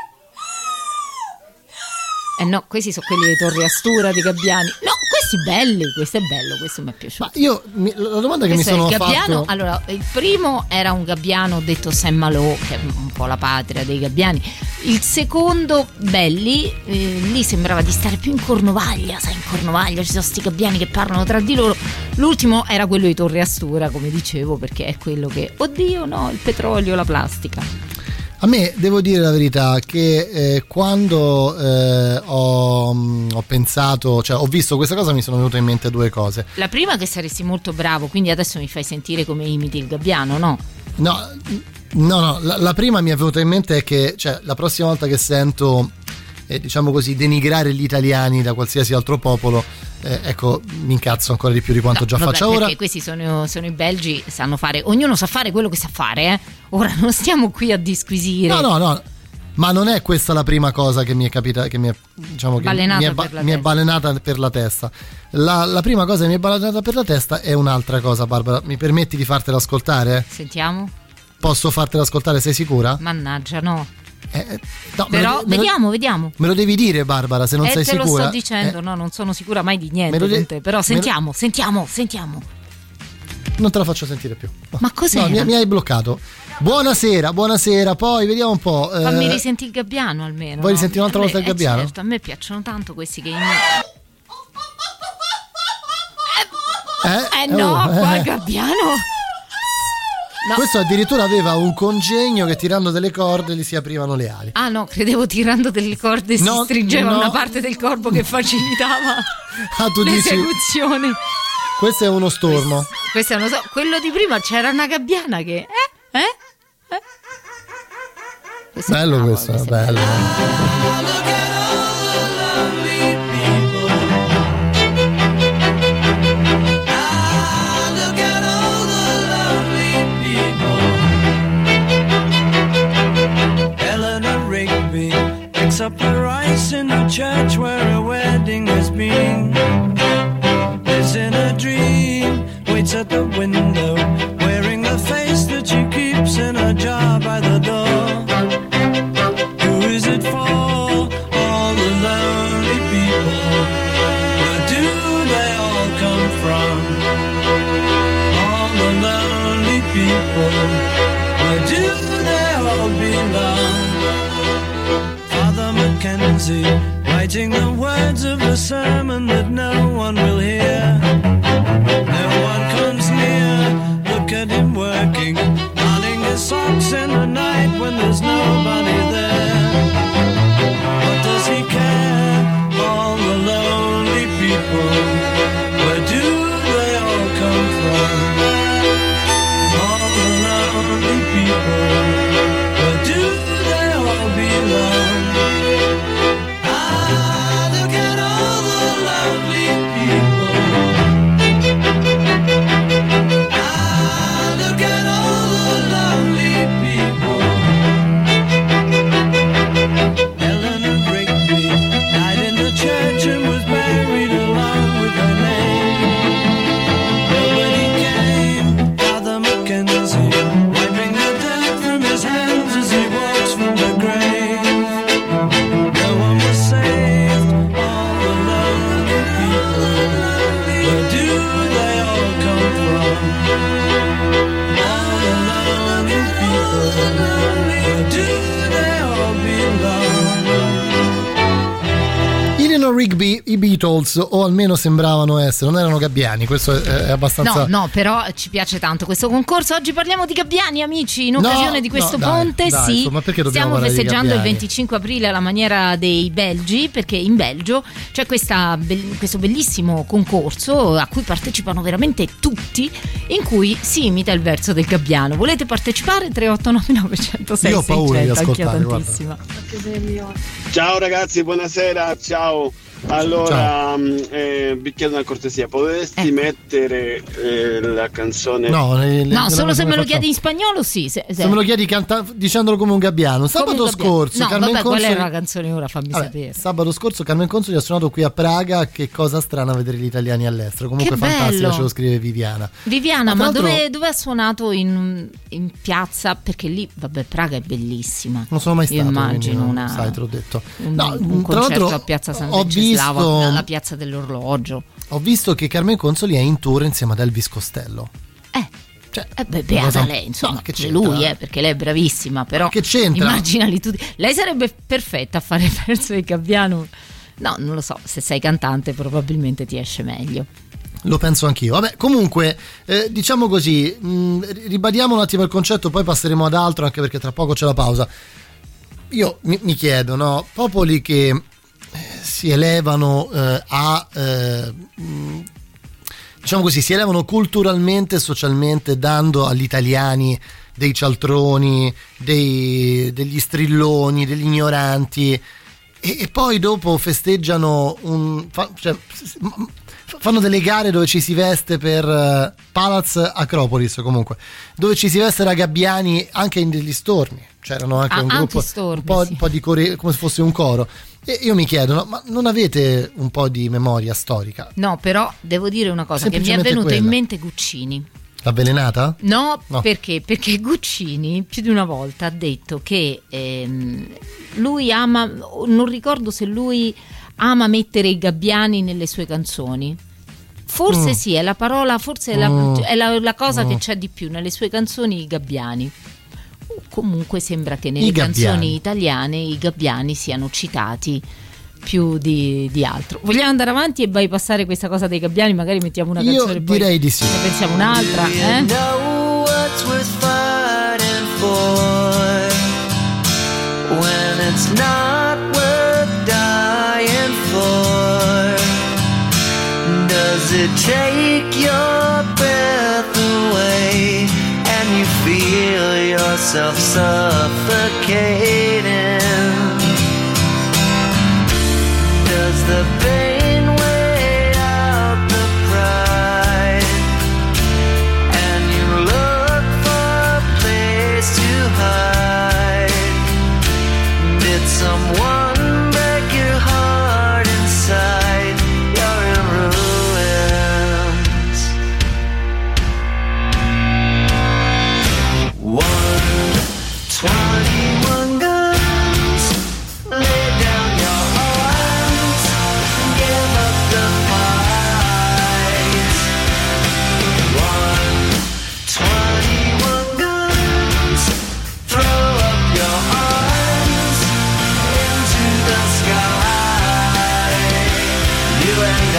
Eh no, questi sono quelli di Torre Astura, di Gabbiani. No, questi belli, questo è bello, questo mi è piaciuto. Ma io, mi- la domanda che Questo mi è sono il gabbiano. fatto... Allora, il primo era un gabbiano detto Saint Malo, che è un po' la patria dei gabbiani. Il secondo, belli, eh, lì sembrava di stare più in Cornovaglia, sai, in Cornovaglia ci sono sti gabbiani che parlano tra di loro. L'ultimo era quello di Torre Astura, come dicevo, perché è quello che, oddio no, il petrolio, la plastica. A me, devo dire la verità, che eh, quando eh, ho, mh, ho pensato, cioè ho visto questa cosa, mi sono venute in mente due cose. La prima, che saresti molto bravo, quindi adesso mi fai sentire come imiti il gabbiano, no? No, no, no, la, la prima mi è venuta in mente è che, cioè, la prossima volta che sento eh, diciamo così, denigrare gli italiani da qualsiasi altro popolo, eh, ecco, mi incazzo ancora di più di quanto no, già vabbè, faccia ora. Perché questi sono, sono i belgi, sanno fare, ognuno sa fare quello che sa fare, eh? Ora non stiamo qui a disquisire. No, no, no. Ma non è questa la prima cosa che mi è capita, che mi è, diciamo, che balenata mi è, ba- mi è balenata per la testa. La, la prima cosa che mi è balenata per la testa è un'altra cosa, Barbara. Mi permetti di fartela ascoltare? Sentiamo. Posso fartela ascoltare, sei sicura? Mannaggia, no. Eh, no Però me lo, vediamo, me vediamo. Me lo devi dire, Barbara, se non eh, sei te sicura. Te lo sto dicendo, eh. no, non sono sicura mai di niente de- con te. Però sentiamo, lo... sentiamo, sentiamo. Non te la faccio sentire più. No. Ma cos'è? No, mi, mi hai bloccato. Buonasera, buonasera. Poi vediamo un po'. Fammi eh... risentire il gabbiano almeno. Vuoi no? risentire un'altra volta il eh, gabbiano? Certo, a me piacciono tanto questi che. Eh, eh no, oh, qua eh. il gabbiano. No. Questo addirittura aveva un congegno che tirando delle corde gli si aprivano le ali. Ah no, credevo tirando delle corde no, si stringeva no. una parte del corpo che facilitava ah, tu l'esecuzione. Dici, questo è uno stormo. Questo, questo è uno so- quello di prima c'era una gabbiana che eh? Eh? eh? Questo bello è bravo, questo, questo bello. Picks up the rice in the church where a wedding has been. Lives in a dream, waits at the window, wearing the face that she keeps in a jar by the door. Who is it for? All the lonely people. Where do they all come from? All the lonely people. Where do they all belong? Mackenzie, writing the words of a sermon that no one will hear. No one comes near, look at him working, darning his socks in the night when there's nobody there. What does he care? All the lonely people, where do they all come from? All the lonely people, where do they all belong? Rigby, i Beatles, o almeno sembravano essere, non erano gabbiani, questo è, è abbastanza. No, no, però ci piace tanto questo concorso. Oggi parliamo di gabbiani, amici, in occasione no, di questo no, dai, ponte. dai, sì, insomma, perché dobbiamo stiamo festeggiando il gabbiani? venticinque aprile alla maniera dei belgi, perché in Belgio c'è questa, questo bellissimo concorso a cui partecipano veramente tutti, in cui si imita il verso del gabbiano. Volete partecipare? tre otto nove nove zero sei Io ho paura di ascoltare, tantissima. Ciao ragazzi, buonasera, ciao. Allora, eh, vi chiedo una cortesia, potresti eh. mettere eh, la canzone? No, le, le, no solo se me lo facciamo. chiedi in spagnolo, sì. Se, se. se me lo chiedi canta, dicendolo come un gabbiano. Sabato un gabbiano. scorso, no, Carmen vabbè, Consoli... qual era la canzone ora? Fammi vabbè, sapere. Sabato scorso Carmen Consoli ha suonato qui a Praga. Che cosa strana vedere gli italiani all'estero. Comunque fantastica, ce lo scrive Viviana. Viviana, ma, ma l'altro... dove, dove ha suonato in, in piazza? Perché lì, vabbè, Praga è bellissima. Non sono mai stato. Io immagino quindi, una, sai, te l'ho detto. Un, no, un tra concerto a piazza San Venceslao, visto... alla piazza dell'orologio. Ho visto che Carmen Consoli è in tour insieme ad Elvis Costello. Eh, cioè, eh beh, beata cosa... lei, insomma, no, che c'è lui, eh, perché lei è bravissima, però che c'entra? Immaginali tutti. Lei sarebbe perfetta a fare il verso del gabbiano. No, non lo so, se sei cantante probabilmente ti esce meglio. Lo penso anch'io. Vabbè, comunque, eh, diciamo così, mh, ribadiamo un attimo il concetto, poi passeremo ad altro, anche perché tra poco c'è la pausa. Io mi, mi chiedo, no, popoli che si elevano eh, a eh, diciamo così, si elevano culturalmente e socialmente, dando agli italiani dei cialtroni, dei, degli strilloni, degli ignoranti, e, e poi dopo festeggiano un fa, cioè, fanno delle gare dove ci si veste per uh, Palaz Acropolis, comunque dove ci si veste da gabbiani anche in degli stormi. C'erano anche ah, un gruppo anche stormi, un, po', sì. un po' di core, come se fosse un coro. E io mi chiedo, no, ma non avete un po' di memoria storica? No, però devo dire una cosa, che mi è venuta quella. in mente Guccini. Avvelenata? No, no, perché? Perché Guccini più di una volta ha detto che ehm, lui ama, non ricordo se lui ama mettere i gabbiani nelle sue canzoni. Forse mm. sì, è la parola, forse è, mm. la, è la, la cosa mm. che c'è di più nelle sue canzoni, i gabbiani. Comunque sembra che nelle canzoni italiane i gabbiani siano citati più di, di altro. Vogliamo andare avanti e bypassare questa cosa dei gabbiani? Magari mettiamo una canzone. Io direi poi di sì. Ne pensiamo un'altra, eh? Know what's worth fighting for when it's not worth dying for. Does it take your breath away and you feel yourself suffocating? Does the pain weigh out the pride and you look for a place to hide? Did someone break your heart inside? You're in ruins. One twenty-one guns, lay down your arms, give up the fight. One twenty-one guns, throw up your arms into the sky. You and I.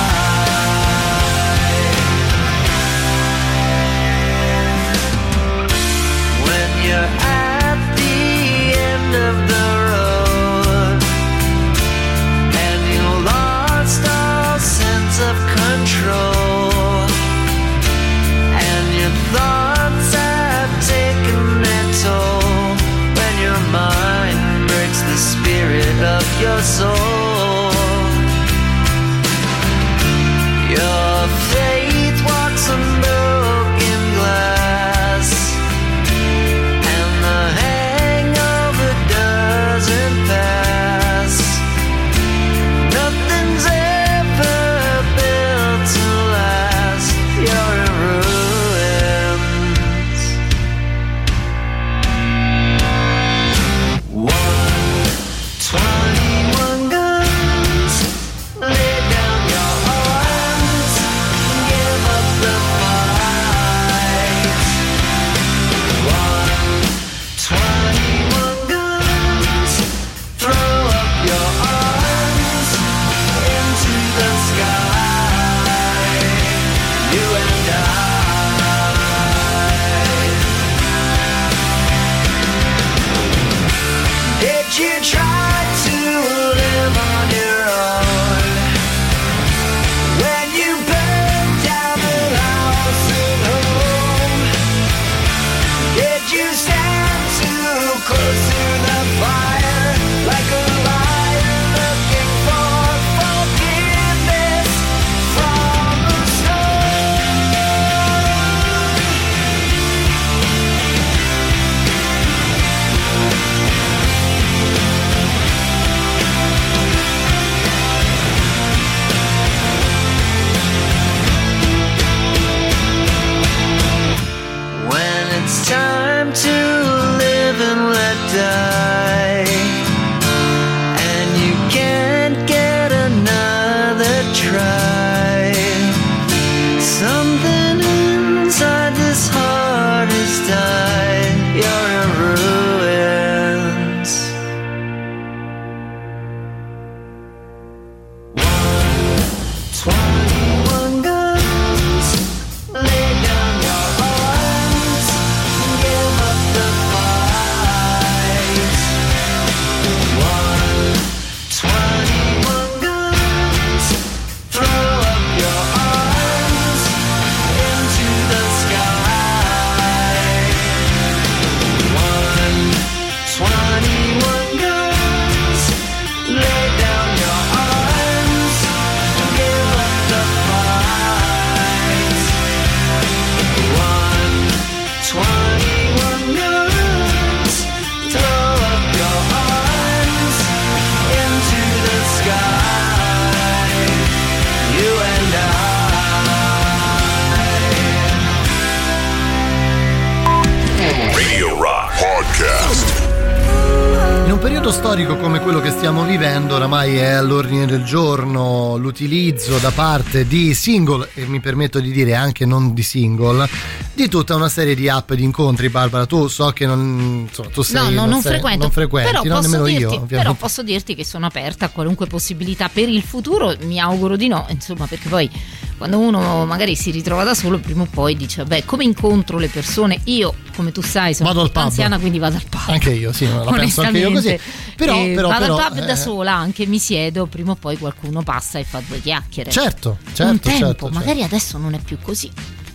When you're at the end of the road and you lost all sense of control and your thoughts have taken their toll, when your mind breaks the spirit of your soul, your faith walks on broken glass and the hangover doesn't pass. Nothing's ever built to last. You're in ruins. One twenty-one guns, lay down your arms, give up the fight. One twenty-one guns, throw up your arms into the sky. You and I. Did you try to live on your own when you burned down the house at home? Did you stand too close to the fire like a liar looking for forgiveness from the storm? When it's time to live and let die, and you can't get another try, something inside this heart has died. You're in ruins. Twenty-one guns, lay down your arms, give up the fight. momento storico come quello che stiamo vivendo oramai è all'ordine del giorno l'utilizzo da parte di single, e mi permetto di dire anche non di single, di tutta una serie di app di incontri. Barbara, tu so che non, insomma, tu sei, no, no, non, non sei, frequento, non frequenti, però, no, posso nemmeno dirti, io ovviamente. però posso dirti che sono aperta a qualunque possibilità per il futuro, mi auguro di no, insomma, perché poi quando uno magari si ritrova da solo prima o poi dice vabbè, come incontro le persone, io come tu sai sono vado al pub. anziana, quindi vado al pub, anche io sì, la penso anche io così, però, eh, però vado però, al pub eh... da sola, anche mi siedo, prima o poi qualcuno passa e fa due chiacchiere. Certo, certo, un tempo, certo, magari certo. Adesso non è più così.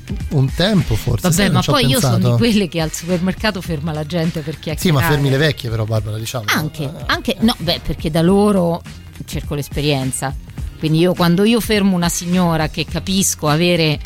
Un tempo forse. Vabbè, sai, ma poi io pensato. sono di quelle che al supermercato ferma la gente per chiacchierare. Sì, ma fermi le vecchie però, Barbara, diciamo. Anche, anche no, beh, perché da loro cerco l'esperienza. Quindi io quando io fermo una signora che capisco avere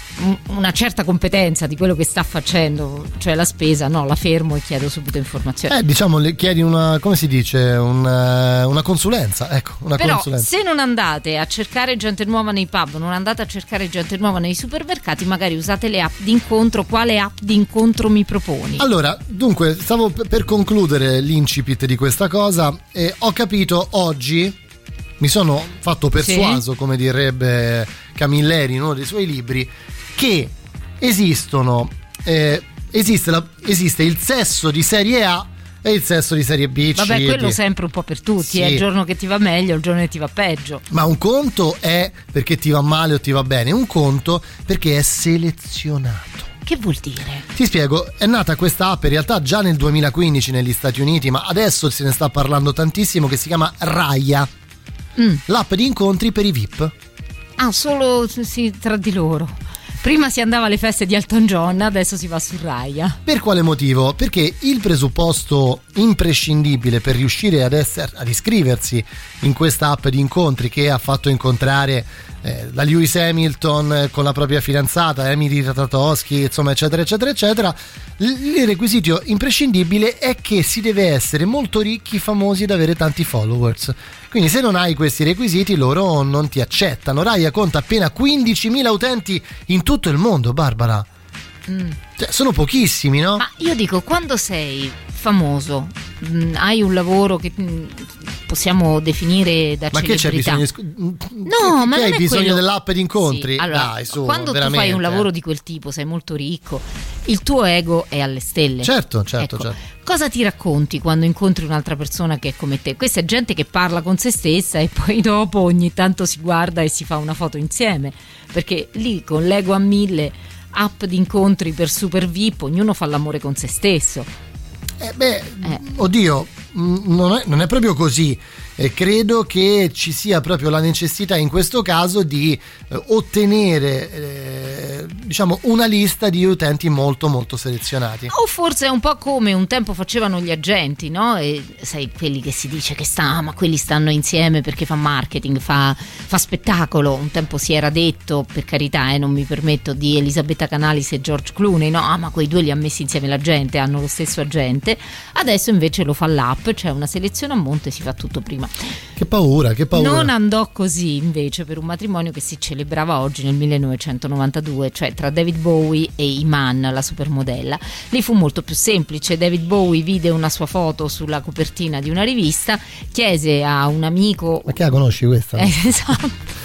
una certa competenza di quello che sta facendo, cioè la spesa, no, la fermo e chiedo subito informazioni. Eh, diciamo, le chiedi una, come si dice, una, una consulenza, ecco, una Però consulenza. se non andate a cercare gente nuova nei pub, non andate a cercare gente nuova nei supermercati, magari usate le app di incontro. Quale app di incontro mi proponi? Allora, dunque, stavo p- per concludere l'incipit di questa cosa e ho capito oggi, mi sono fatto persuaso, sì, come direbbe Camilleri in uno dei suoi libri, che esistono eh, esiste, la, esiste il sesso di serie A e il sesso di serie B. Vabbè, C, quello D. sempre un po' per tutti, sì. È il giorno che ti va meglio, il giorno che ti va peggio. Ma un conto è perché ti va male o ti va bene, un conto perché è selezionato. Che vuol dire? Ti spiego, è nata questa app in realtà già nel duemilaquindici negli Stati Uniti, ma adesso se ne sta parlando tantissimo, che si chiama Raya, mm. l'app di incontri per i V I P. Ah, solo sì, tra di loro. Prima si andava alle feste di Elton John, adesso si va su Raya. Per quale motivo? Perché il presupposto imprescindibile per riuscire ad, essere, ad iscriversi in questa app di incontri che ha fatto incontrare eh, la Lewis Hamilton con la propria fidanzata Emily Ratajkowski, insomma, eccetera eccetera eccetera, il requisito imprescindibile è che si deve essere molto ricchi, famosi ed avere tanti followers. Quindi se non hai questi requisiti loro non ti accettano. Raya conta appena quindicimila utenti in tutto il mondo, Barbara. Mm. Cioè, sono pochissimi, no? Ma io dico, quando sei famoso, mh, hai un lavoro che mh, possiamo definire da ma celebrità. Che c'è bisogno di sc- no, che ma non hai è bisogno quello... dell'app di incontri? Sì, allora, dai, su, quando veramente. tu fai un lavoro di quel tipo, sei molto ricco, il tuo ego è alle stelle. Certo, certo, ecco, certo. Cosa ti racconti quando incontri un'altra persona che è come te? Questa è gente che parla con se stessa e poi dopo ogni tanto si guarda e si fa una foto insieme, perché lì con l'ego a mille, app di incontri per super V I P, ognuno fa l'amore con se stesso. Eh beh, eh. oddio, non è, non è proprio così. E credo che ci sia proprio la necessità in questo caso di eh, ottenere eh, diciamo una lista di utenti molto molto selezionati. O forse è un po' come un tempo facevano gli agenti, no? E sai, quelli che si dice che sta, ma quelli stanno insieme perché fa marketing, fa, fa spettacolo. Un tempo si era detto, per carità, eh, non mi permetto, di Elisabetta Canalis e George Clooney, no? Ah, ma quei due li ha messi insieme la gente, hanno lo stesso agente. Adesso invece lo fa l'app, c'è una selezione a monte, si fa tutto prima. Che paura, che paura. Non andò così invece per un matrimonio che si celebrava oggi nel millenovecentonovantadue, cioè tra David Bowie e Iman, la supermodella. Lì fu molto più semplice. David Bowie vide una sua foto sulla copertina di una rivista, chiese a un amico. Ma che la conosci questa? Eh, esatto.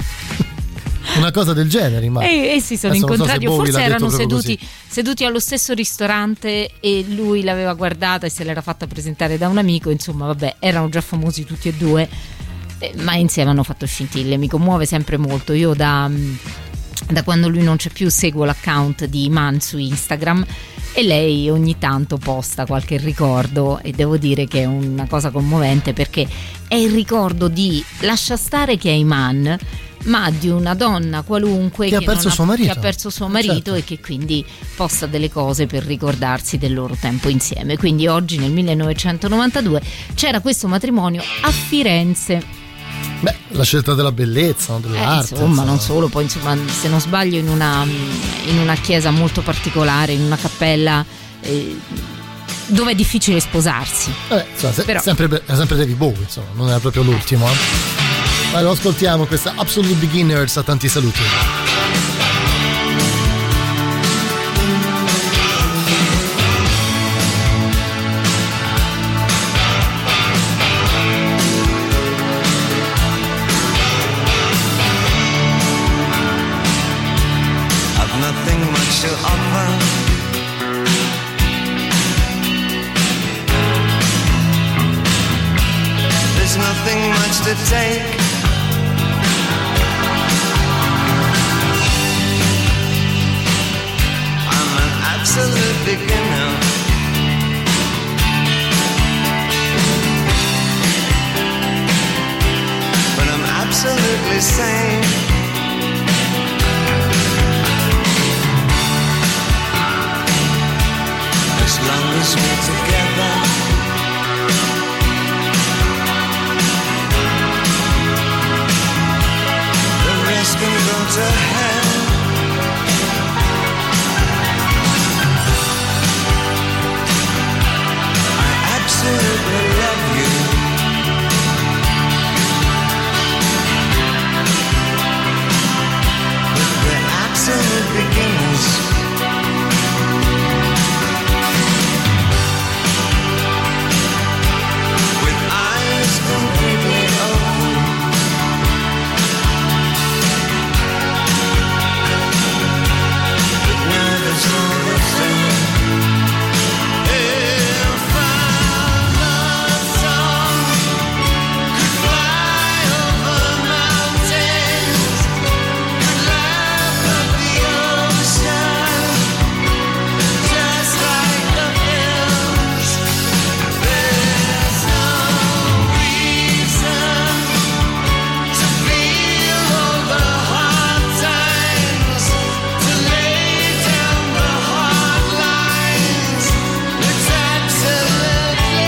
Una cosa del genere, ma e, e si sono adesso incontrati, so o forse erano seduti, seduti allo stesso ristorante e lui l'aveva guardata e se l'era fatta presentare da un amico. Insomma, vabbè, erano già famosi tutti e due, eh, ma insieme hanno fatto scintille. Mi commuove sempre molto. Io da, da quando lui non c'è più seguo l'account di Iman su Instagram e lei ogni tanto posta qualche ricordo e devo dire che è una cosa commovente, perché è il ricordo di, lascia stare che è Iman, ma di una donna qualunque che, che ha perso non suo marito, che ha perso suo marito certo. E che quindi posta delle cose per ricordarsi del loro tempo insieme. Quindi oggi nel millenovecentonovantadue c'era questo matrimonio a Firenze. Beh, la scelta della bellezza, dell'arte, eh, insomma, insomma, non solo, poi insomma, se non sbaglio in una, in una chiesa molto particolare, in una cappella eh, dove è difficile sposarsi. Vabbè, insomma, se, Però... sempre, sempre David Bowie, insomma, non era proprio l'ultimo. Eh. Ma lo ascoltiamo, questa Absolute Beginners, a tanti saluti. nothing much to take. I'm an absolute beginner. But I'm absolutely sane. As long as we're together, the rest can go to hell. I absolutely love you. But we're absolute beginners. Completely open, but neither's all the same. If our love song could fly over mountains, could laugh at the ocean, just like the hills, there's no to feel all the hard times, to lay down the hard lines. It's absolutely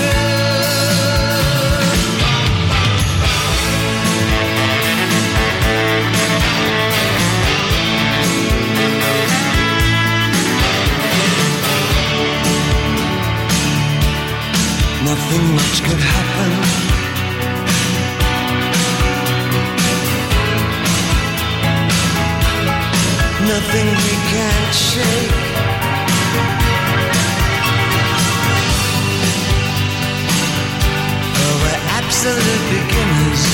true. Nothing much could happen. Nothing we can't shake. Oh, we're absolute beginners.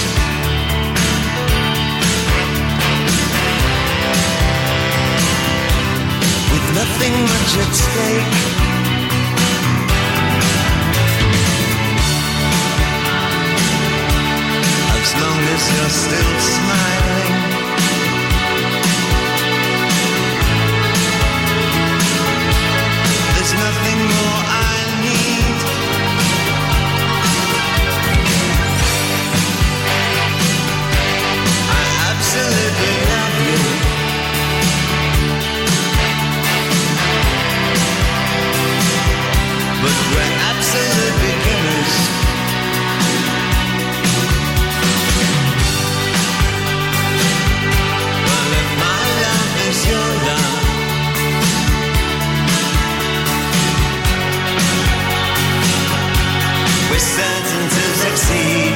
With nothing much at stake. As long as you're still smiling, there's nothing more I need. I absolutely love you. But we're absolute beginners. Well, if my love is your love, we're certain to succeed.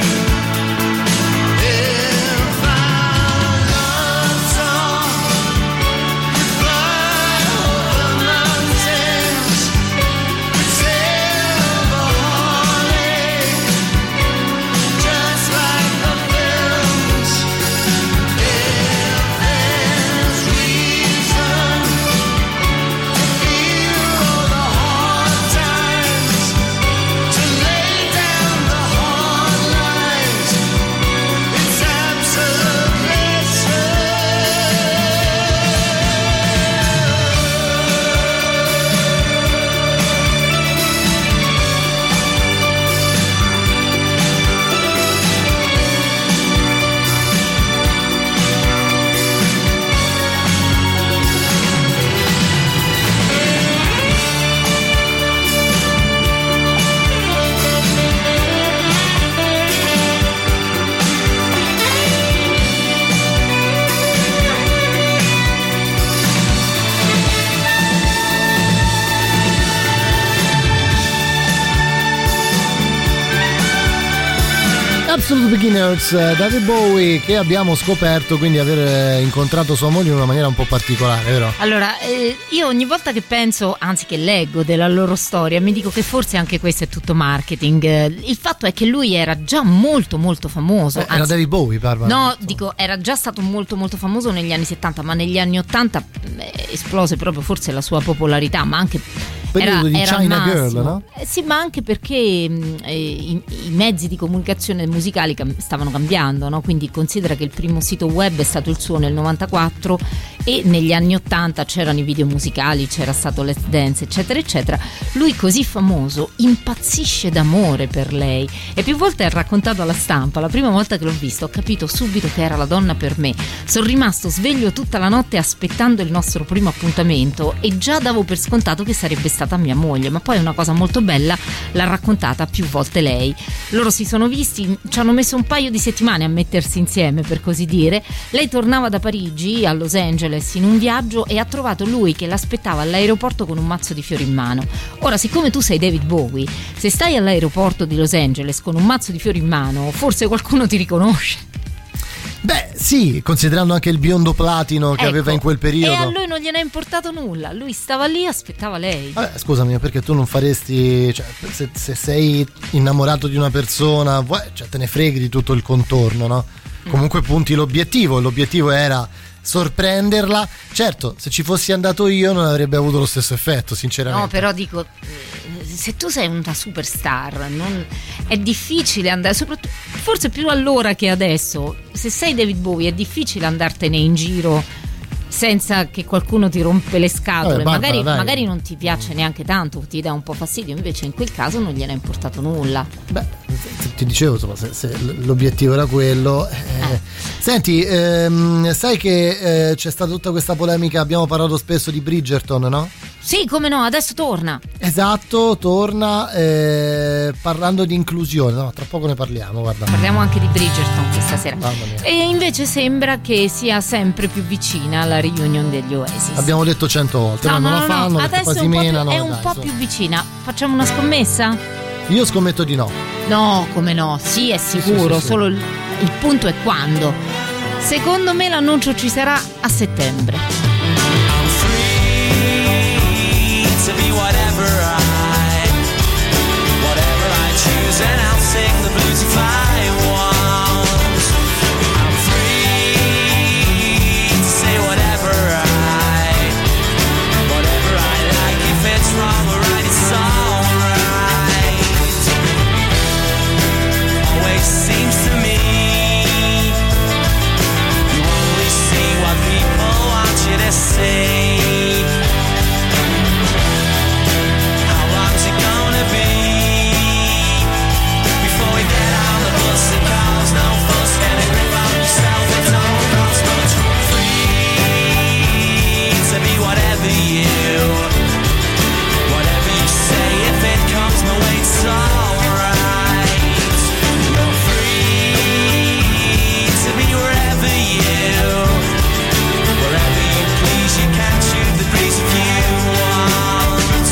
If our love song could fly over mountains, could sail over Hawley, just like the films. If there's reason to feel all the hard times, to lay down the hard lines, it's absolutely true. Absolute Beginners, David Bowie, che abbiamo scoperto quindi aver incontrato sua moglie in una maniera un po' particolare, vero? Allora, eh, io ogni volta che penso, anzi che leggo della loro storia, mi dico che forse anche questo è tutto marketing. Il fatto è che lui era già molto molto famoso. Eh, anzi, era David Bowie, Barbara. No, dico, era già stato molto molto famoso negli anni settanta, ma negli anni ottanta eh, esplose proprio forse la sua popolarità, ma anche periodo era, di era China massimo. Girl, no? Eh sì, ma anche perché mh, eh, i, i mezzi di comunicazione musicali cam- stavano cambiando, no? Quindi considera che il primo sito web è stato il suo nel novantaquattro e negli anni ottanta c'erano i video musicali, c'era stato Let's Dance, eccetera eccetera. Lui, così famoso, impazzisce d'amore per lei e più volte ha raccontato alla stampa: la prima volta che l'ho visto ho capito subito che era la donna per me, sono rimasto sveglio tutta la notte aspettando il nostro primo appuntamento e già davo per scontato che sarebbe stata mia moglie, ma poi una cosa molto bella l'ha raccontata più volte lei. Loro si sono visti, ci hanno messo un paio di settimane a mettersi insieme, per così dire. Lei tornava da Parigi a Los Angeles in un viaggio e ha trovato lui che l'aspettava all'aeroporto con un mazzo di fiori in mano. Ora, siccome tu sei David Bowie, se stai all'aeroporto di Los Angeles con un mazzo di fiori in mano, forse qualcuno ti riconosce. Beh, sì, considerando anche il biondo platino che Ecco, aveva in quel periodo. E a lui non gliene è importato nulla, lui stava lì, aspettava lei. Vabbè, scusami, perché tu non faresti, cioè, se, se sei innamorato di una persona, vuoi, cioè, te ne freghi di tutto il contorno, no? Mm. Comunque punti l'obiettivo, l'obiettivo era sorprenderla. Certo, se ci fossi andato io non avrebbe avuto lo stesso effetto, sinceramente. No, però dico, se tu sei una superstar, non, è difficile andare, soprattutto forse più allora che adesso. Se sei David Bowie è difficile andartene in giro senza che qualcuno ti rompe le scatole. Vabbè, magari, Barbara, magari non ti piace neanche tanto, ti dà un po' fastidio, invece in quel caso non gliene è importato nulla. Beh, ti dicevo, insomma, se, se l'obiettivo era quello. Eh. Eh. Senti, ehm, sai che eh, c'è stata tutta questa polemica, abbiamo parlato spesso di Bridgerton, no? Sì, come no, adesso torna. Esatto, torna eh, parlando di inclusione, no, tra poco ne parliamo, guarda. Parliamo anche di Bridgerton questa sera. E invece sembra che sia sempre più vicina alla reunion degli Oasis. Abbiamo detto cento volte, no, ma no, non no, la fanno no. perché Adesso poi è si un po' più, menano. è un dai, po' su. più vicina. Facciamo una scommessa? Io scommetto di no. No, come no? Sì, è sicuro, sì, sì, sì. solo il, il punto è quando. Secondo me l'annuncio ci sarà a settembre. I'm free to be whatever I, whatever I choose, and I'll sing the blues if I want. I'm free to say whatever I, whatever I like. If it's wrong or right, it's alright. Always seems to me you only see what people want you to see. How long's it gonna be before we get on the bus and cause no fuss? Get a grip on yourself, it don't cost much. Free to be whatever you, whatever you say, if it comes my way, it's alright. You're free to be wherever you, wherever you please, you can choose the breeze if you want.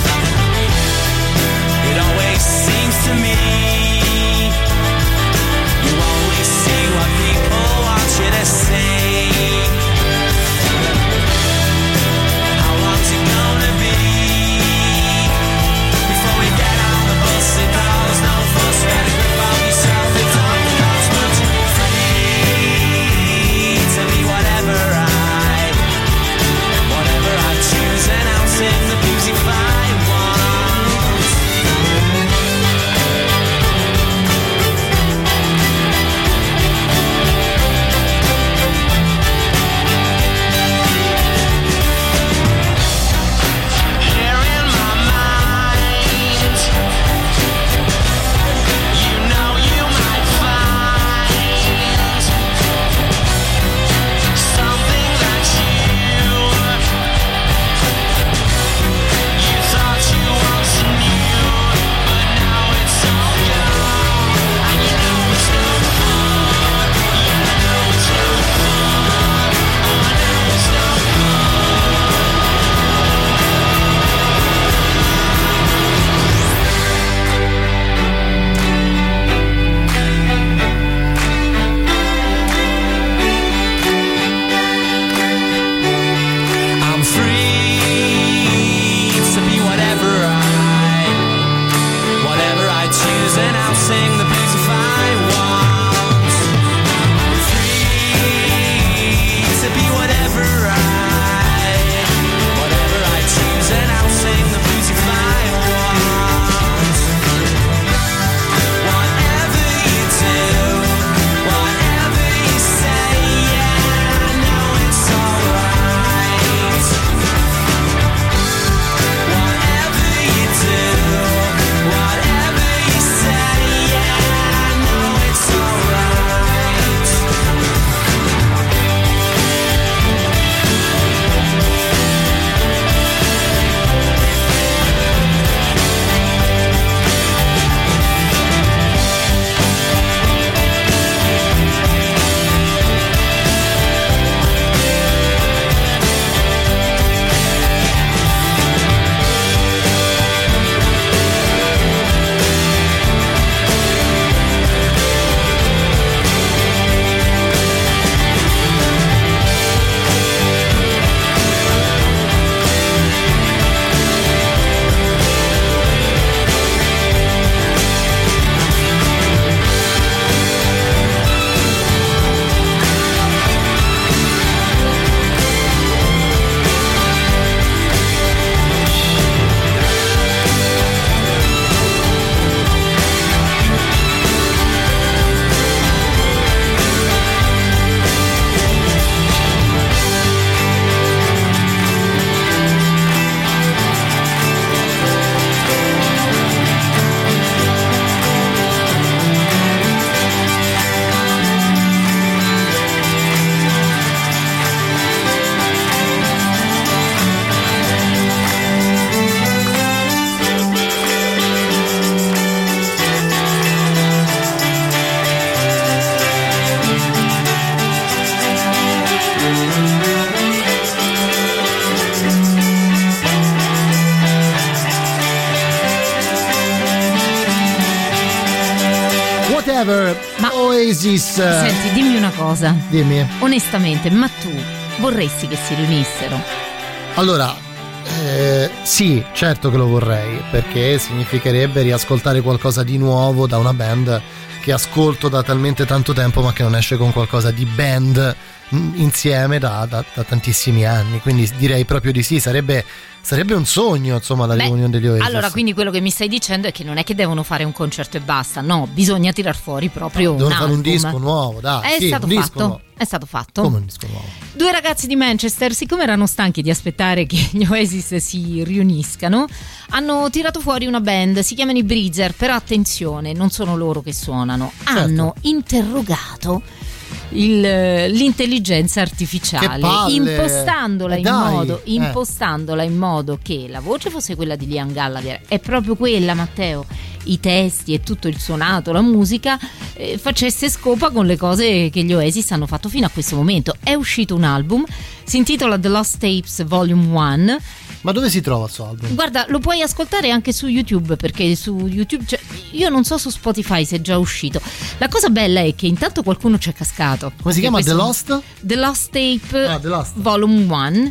It always seems to me you only see what people want you to see. How long's it gonna be before we get on the bus and cause no fuss? Get a grip on yourself, it don't cost much. Free to be whatever I, whatever I choose, and I'll sing the blues if I want. Here in my mind, you know you might find something that you you thought you once knew, but now it's all gone, and you know it's no fun. You know it's no fun. Oh, I know it's no I'm free to be whatever I, whatever I choose, and I'll sing the blues if I want. I'm free to be whatever I, whatever I choose, and I'll sing the blues if Whatever, ma Oasis. Senti, dimmi una cosa. Dimmi. Onestamente, ma tu vorresti che si riunissero? Allora, eh, sì, certo che lo vorrei, perché significherebbe riascoltare qualcosa di nuovo da una band che ascolto da talmente tanto tempo, ma che non esce con qualcosa di band insieme da, da, da tantissimi anni. Quindi direi proprio di sì, sarebbe, sarebbe un sogno, insomma, la Beh, riunione degli Oasis. Allora, quindi quello che mi stai dicendo è che non è che devono fare un concerto e basta, no, bisogna tirar fuori proprio no, un devono album. Fare un disco nuovo, dai. È sì, stato un fatto. Disco nuovo. È stato fatto. Come un disco nuovo. Due ragazzi di Manchester, siccome erano stanchi di aspettare che gli Oasis si riuniscano, hanno tirato fuori una band, si chiamano i Breezer, però attenzione, non sono loro che suonano, certo. Hanno interrogato il, l'intelligenza artificiale, impostandola, eh, in dai, modo, eh. impostandola in modo che la voce fosse quella di Liam Gallagher, è proprio quella, Matteo, i testi e tutto il suonato, la musica, eh, facesse scopa con le cose che gli Oasis hanno fatto fino a questo momento. È uscito un album, si intitola The Lost Tapes Volume uno. Ma dove si trova questo album? Guarda, lo puoi ascoltare anche su YouTube, perché su YouTube, cioè, io non so su Spotify se è già uscito. La cosa bella è che intanto qualcuno c'è cascato. Come si chiama? The Lost? The Lost Tape ah, The Lost. Volume uno.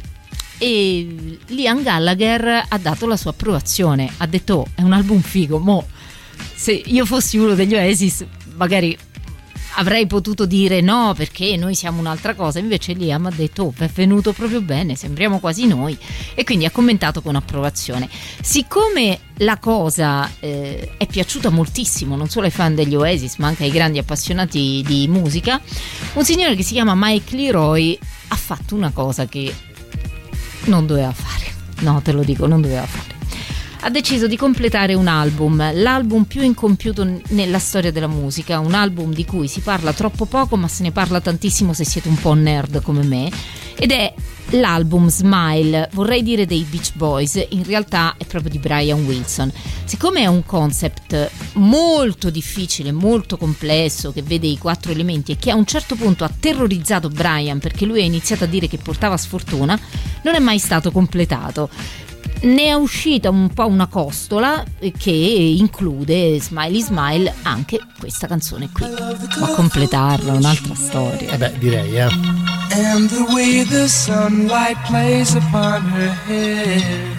E Liam Gallagher ha dato la sua approvazione, ha detto oh, è un album figo, mo se io fossi uno degli Oasis magari avrei potuto dire no perché noi siamo un'altra cosa, invece Liam ha detto oh, è venuto proprio bene, sembriamo quasi noi, e quindi ha commentato con approvazione. Siccome la cosa eh, è piaciuta moltissimo non solo ai fan degli Oasis ma anche ai grandi appassionati di musica, un signore che si chiama Mike Leroy ha fatto una cosa che non doveva fare, no te lo dico, non doveva fare. Ha deciso di completare un album, l'album più incompiuto nella storia della musica, un album di cui si parla troppo poco ma se ne parla tantissimo se siete un po' nerd come me, ed è l'album Smile, vorrei dire dei Beach Boys, in realtà è proprio di Brian Wilson. Siccome è un concept molto difficile, molto complesso, che vede i quattro elementi e che a un certo punto ha terrorizzato Brian perché lui ha iniziato a dire che portava sfortuna, non è mai stato completato. Ne è uscita un po' una costola che include Smiley Smile, anche questa canzone qui, ma completarla è un'altra storia. Eh beh, direi, eh. And the way the sunlight plays upon her head,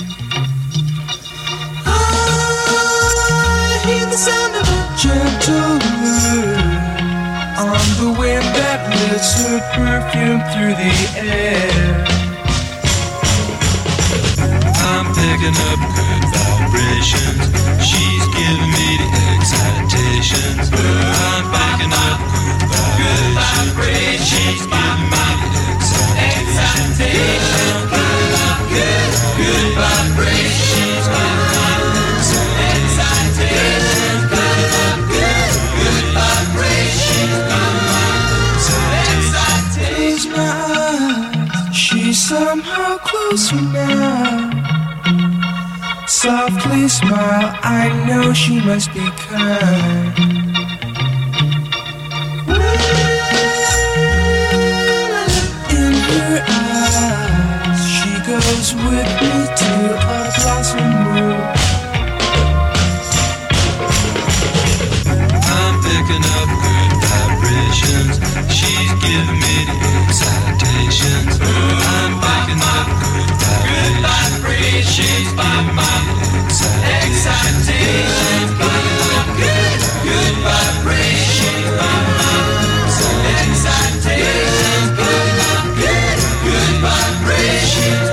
I hear the sound of a gentle word on the wind that lifts her perfume through the air. I'm picking up good vibrations. She's giving me the excitations. I'm picking up good vibrations. She's giving me the excitations. Good, good vibrations. Excitations. Good, good vibrations. Close my eyes. She's somehow closer now. Softly smile, I know she must be kind. In her eyes, she goes with me to a blossom room. I'm picking up good vibrations. She's giving me the excitations. I'm picking up good vibrations. She's giving me excitations. Good, good vibrations. Excitations. Good, good vibrations.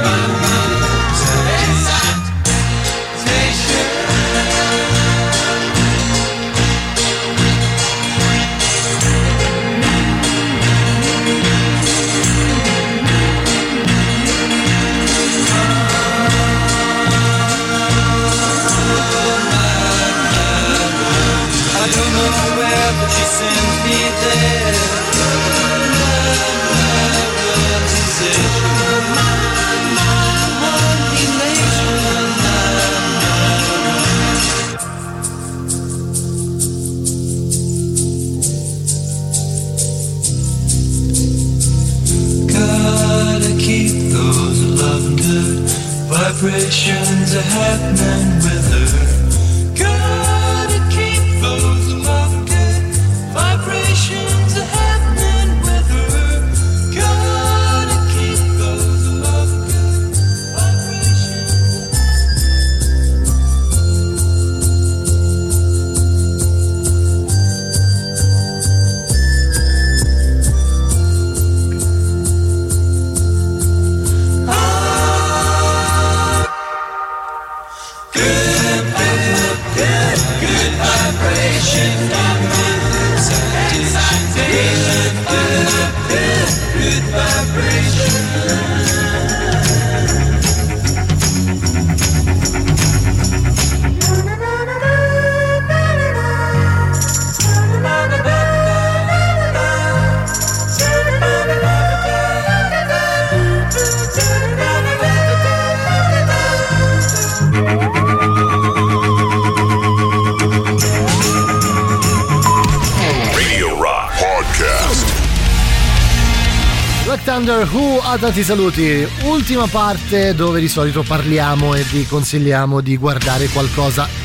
She sends me there. Gotta keep those loving good vibrations are happening with her. Gotta keep those loving good Thunder Who a tanti saluti. Ultima parte dove di solito parliamo e vi consigliamo di guardare qualcosa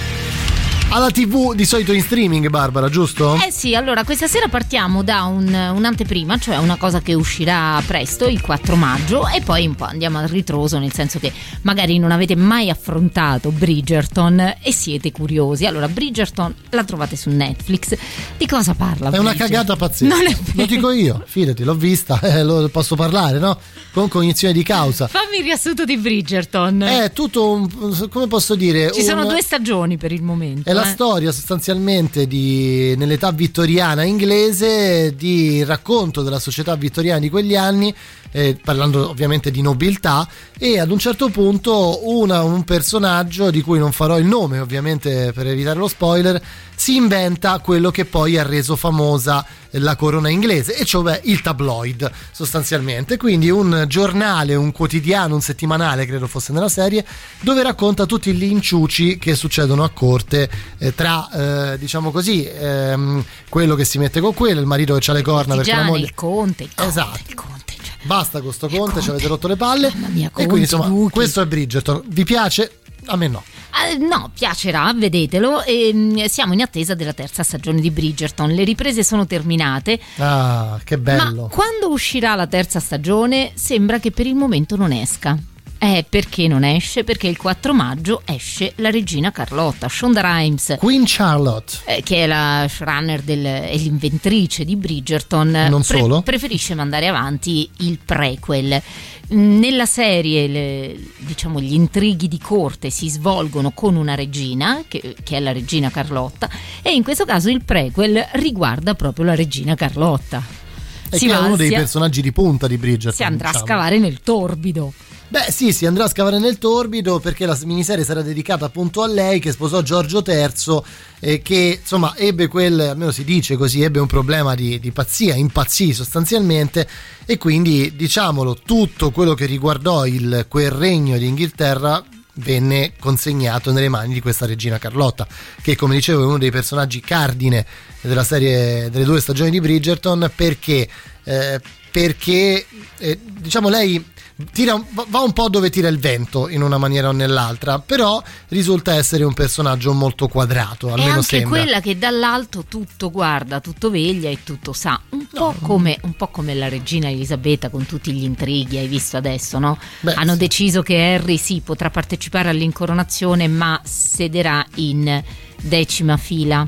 alla tivù, di solito in streaming, Barbara, giusto? Eh sì, allora questa sera partiamo da un, un'anteprima, cioè una cosa che uscirà presto, il quattro maggio, e poi un po' andiamo a ritroso, nel senso che magari non avete mai affrontato Bridgerton e siete curiosi. Allora, Bridgerton la trovate su Netflix. Di cosa parla? È una Bridgerton? cagata pazzesca. Non è Lo dico io, fidati, l'ho vista, eh, lo posso parlare, no? Con cognizione di causa. Fammi il riassunto di Bridgerton. È tutto un, come posso dire, Ci sono un, due stagioni per il momento. È la eh. storia sostanzialmente di, nell'età vittoriana inglese, di racconto della società vittoriana di quegli anni, eh, parlando ovviamente di nobiltà, e ad un certo punto una, un personaggio di cui non farò il nome ovviamente per evitare lo spoiler, si inventa quello che poi ha reso famosa la corona inglese, e cioè il tabloid sostanzialmente, quindi un giornale, un quotidiano, un settimanale credo fosse nella serie, dove racconta tutti gli inciuci che succedono a corte, eh, tra eh, diciamo così ehm, quello che si mette con quello, il marito che c'ha le corna perché la moglie, il conte, il conte, esatto, il conte, cioè. Basta con sto conte, ci avete rotto le palle. mia, e quindi insomma Duchi. Questo è Bridgerton. Vi piace? A me no. Eh, no, piacerà, vedetelo. E, siamo in attesa della terza stagione di Bridgerton. Le riprese sono terminate. Ah, che bello. Ma quando uscirà la terza stagione sembra che per il momento non esca. Eh, perché non esce? Perché il quattro maggio esce La Regina Carlotta, Shonda Rhimes, Queen Charlotte, eh, che è la showrunner del, e l'inventrice di Bridgerton. Non pre- solo preferisce mandare avanti il prequel. Nella serie le, diciamo gli intrighi di corte si svolgono con una regina che, che è la Regina Carlotta, e in questo caso il prequel riguarda proprio la Regina Carlotta. E che è uno dei personaggi di punta di Bridgerton. Si andrà diciamo. a scavare nel torbido. Beh sì, si andrà a scavare nel torbido, perché la miniserie sarà dedicata appunto a lei che sposò Giorgio terzo, e che insomma ebbe quel, almeno si dice così, ebbe un problema di, di pazzia, impazzì sostanzialmente, e quindi diciamolo, tutto quello che riguardò il, quel regno di Inghilterra venne consegnato nelle mani di questa Regina Carlotta, che come dicevo è uno dei personaggi cardine della serie, delle due stagioni di Bridgerton, perché eh, perché eh, diciamo lei tira, va un po' dove tira il vento in una maniera o nell'altra, però risulta essere un personaggio molto quadrato, almeno è anche sembra. Quella che dall'alto tutto guarda, tutto veglia e tutto sa, un po' no. come un po' come la regina Elisabetta con tutti gli intrighi, hai visto adesso, no? Beh, hanno sì. deciso che Harry sì potrà partecipare all'incoronazione, ma sederà in decima fila.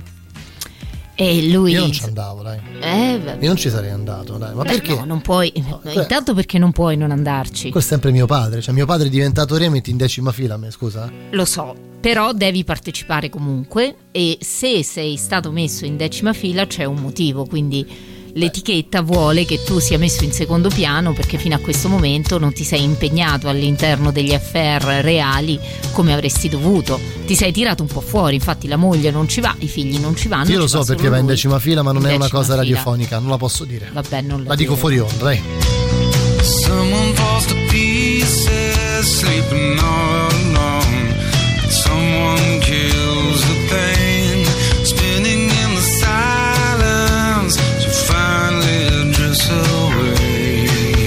E lui... Io non ci andavo, dai. Eh, beh. Io non ci sarei andato, dai. Ma Beh, perché? No, non puoi. No, intanto perché non puoi non andarci. Questo è sempre mio padre. Cioè, mio padre è diventato re, metti in decima fila a me, scusa. Lo so, però devi partecipare comunque. E se sei stato messo in decima fila c'è un motivo. Quindi l'etichetta vuole che tu sia messo in secondo piano, perché fino a questo momento non ti sei impegnato all'interno degli affair reali come avresti dovuto. Ti sei tirato un po' fuori, infatti la moglie non ci va, i figli non ci vanno. Io lo so perché va in decima fila, ma non in è una cosa fila. radiofonica, non la posso dire. Vabbè, non la, la dico fuori onda, dai. Someone falls to pieces, sleeping all alone. Someone kills the pain, spinning in the silence. She finally drifts away.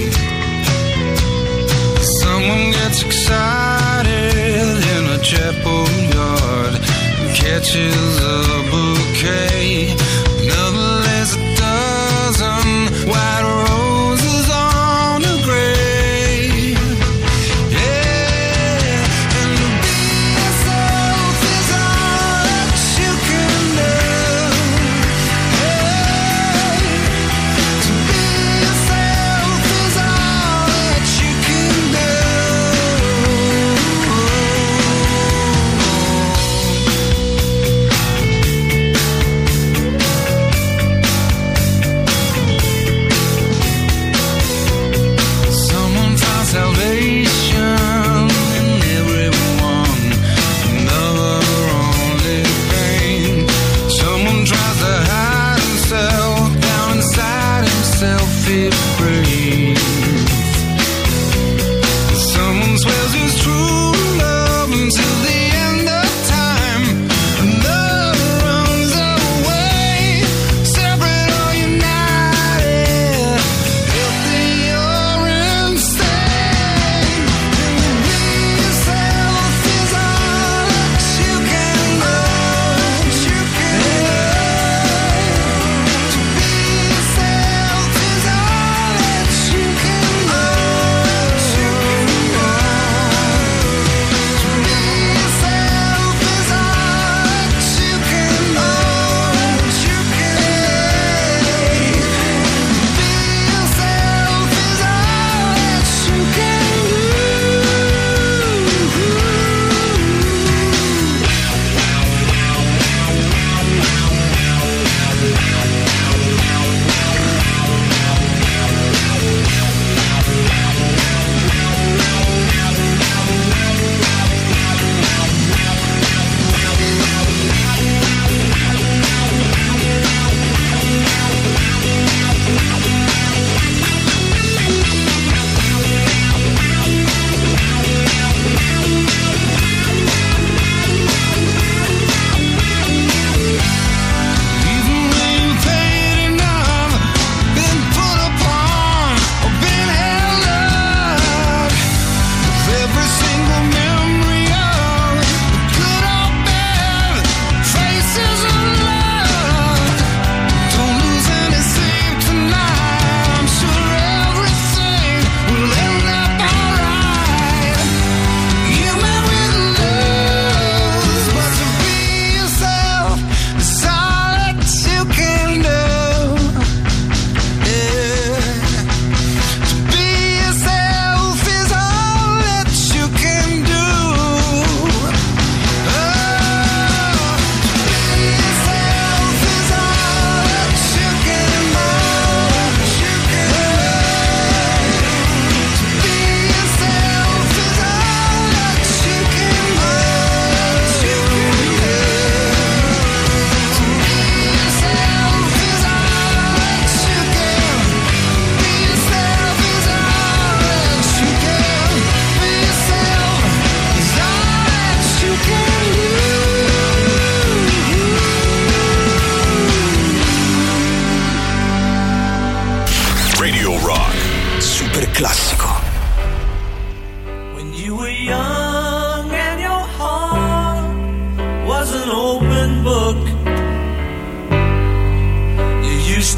Someone gets excited in a chapel yard, catches a bouquet. Another lays a dozen white roses on a grave. Yeah, and to be yourself is all that you can do. Yeah, to be yourself is all that you can do. Someone finds salvation in everyone, another only pain. Someone tries to hide himself down inside himself, he breathes. Someone swears his true love until the end of time. Another runs away, separate or united, healthy or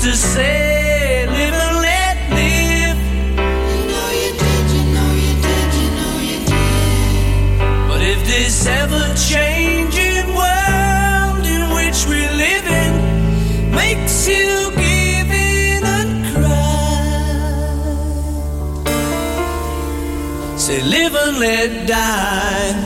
to say, live and let live. You know you did, you know you did, you know you did. But if this ever-changing world in which we live in makes you give in and cry, say live and let die.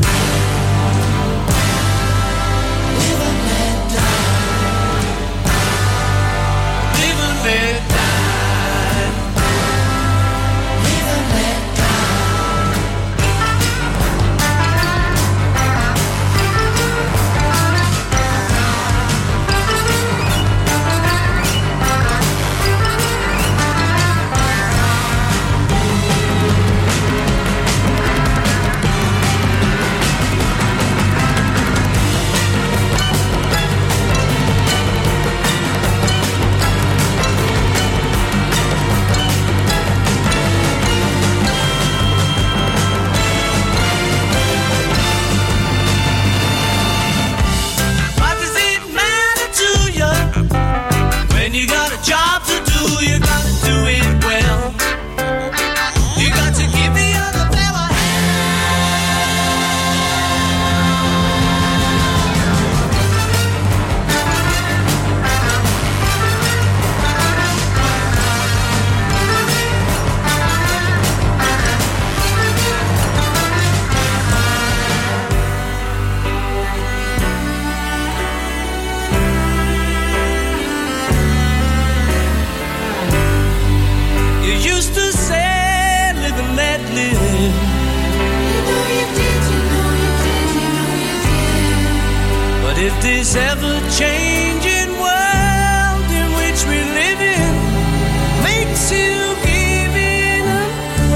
This ever-changing world in which we live in makes you give in and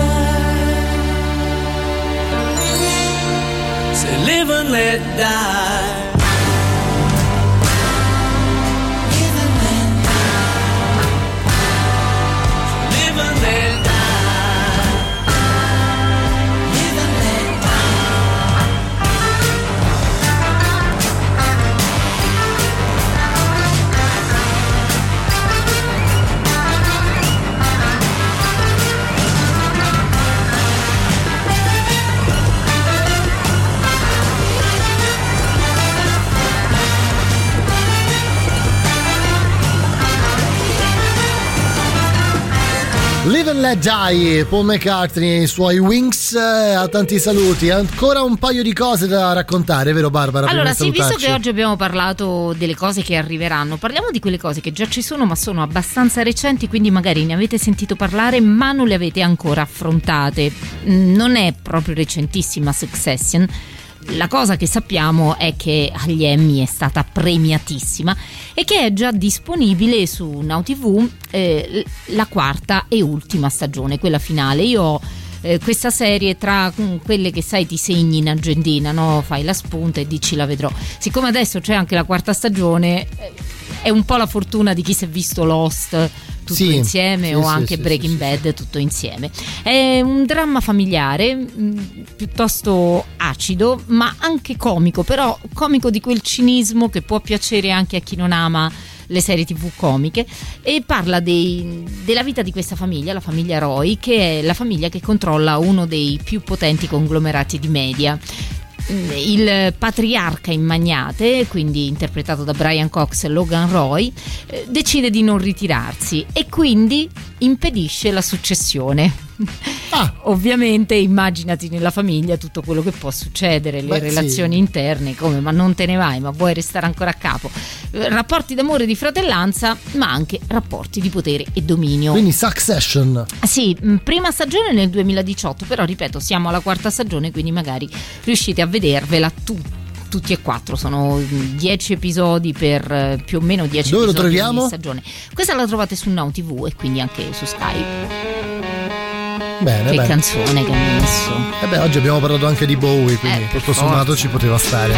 cry, say live and let die. Live and let die. Live and let die. Live and let die. Live and Let Die, Paul McCartney, i suoi Wings, eh, ha tanti saluti. Ancora un paio di cose da raccontare, vero Barbara? Allora sì, visto che oggi abbiamo parlato delle cose che arriveranno, parliamo di quelle cose che già ci sono ma sono abbastanza recenti, quindi magari ne avete sentito parlare ma non le avete ancora affrontate. Non è proprio recentissima Succession. La cosa che sappiamo è che agli Emmy è stata premiatissima e che è già disponibile su Now ti vu eh, la quarta e ultima stagione, quella finale. Io ho eh, questa serie tra quelle che sai ti segni in agendina, no? Fai la spunta e dici la vedrò. Siccome adesso c'è anche la quarta stagione, eh, è un po' la fortuna di chi si è visto Lost tutto sì, insieme sì, o sì, anche sì, Breaking sì, Bad sì. tutto insieme. È un dramma familiare mh, piuttosto acido ma anche comico, però comico di quel cinismo che può piacere anche a chi non ama le serie tv comiche, e parla dei, della vita di questa famiglia, la famiglia Roy, che è la famiglia che controlla uno dei più potenti conglomerati di media. Il patriarca in magnate, quindi interpretato da Brian Cox e Logan Roy, eh, decide di non ritirarsi e quindi impedisce la successione. Ah. Ovviamente immaginati nella famiglia tutto quello che può succedere, le Beh, relazioni sì. interne, come ma non te ne vai, ma vuoi restare ancora a capo, rapporti d'amore, di fratellanza, ma anche rapporti di potere e dominio. Quindi Succession. Sì, prima stagione nel duemiladiciotto, però ripeto siamo alla quarta stagione, quindi magari riuscite a vedervela tutti. Tutti e quattro, sono dieci episodi per eh, più o meno dieci Dove episodi lo troviamo? ogni stagione. Questa la trovate su Now ti vu e quindi anche su Sky. Bene, che bene. canzone che hanno messo. E eh beh, oggi abbiamo parlato anche di Bowie, quindi eh, tutto sommato ci poteva stare.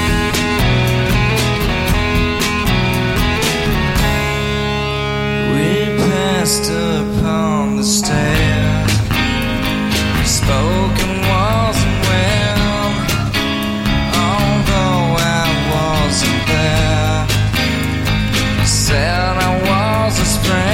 We passed upon the stair, spoken wasn't well, although I wasn't there. Said I was his friend.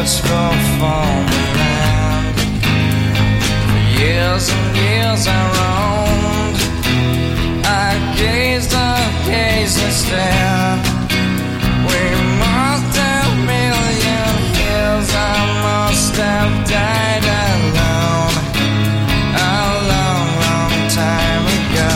peaceful foreign land. For years and years I roamed, I gazed and gazed and stared. We must have million years, I must have died alone a long, long time ago.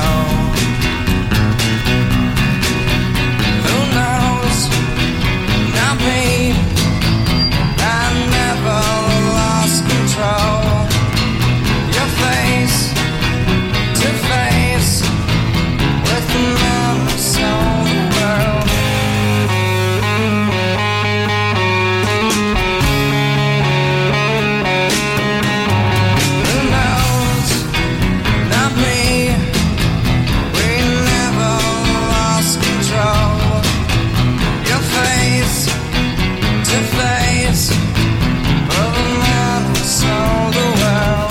Who knows? Not me. I never lost control. Your face to face with the man who sold the world. Who knows? Not me. We never lost control. Your face to face with the man who sold the world.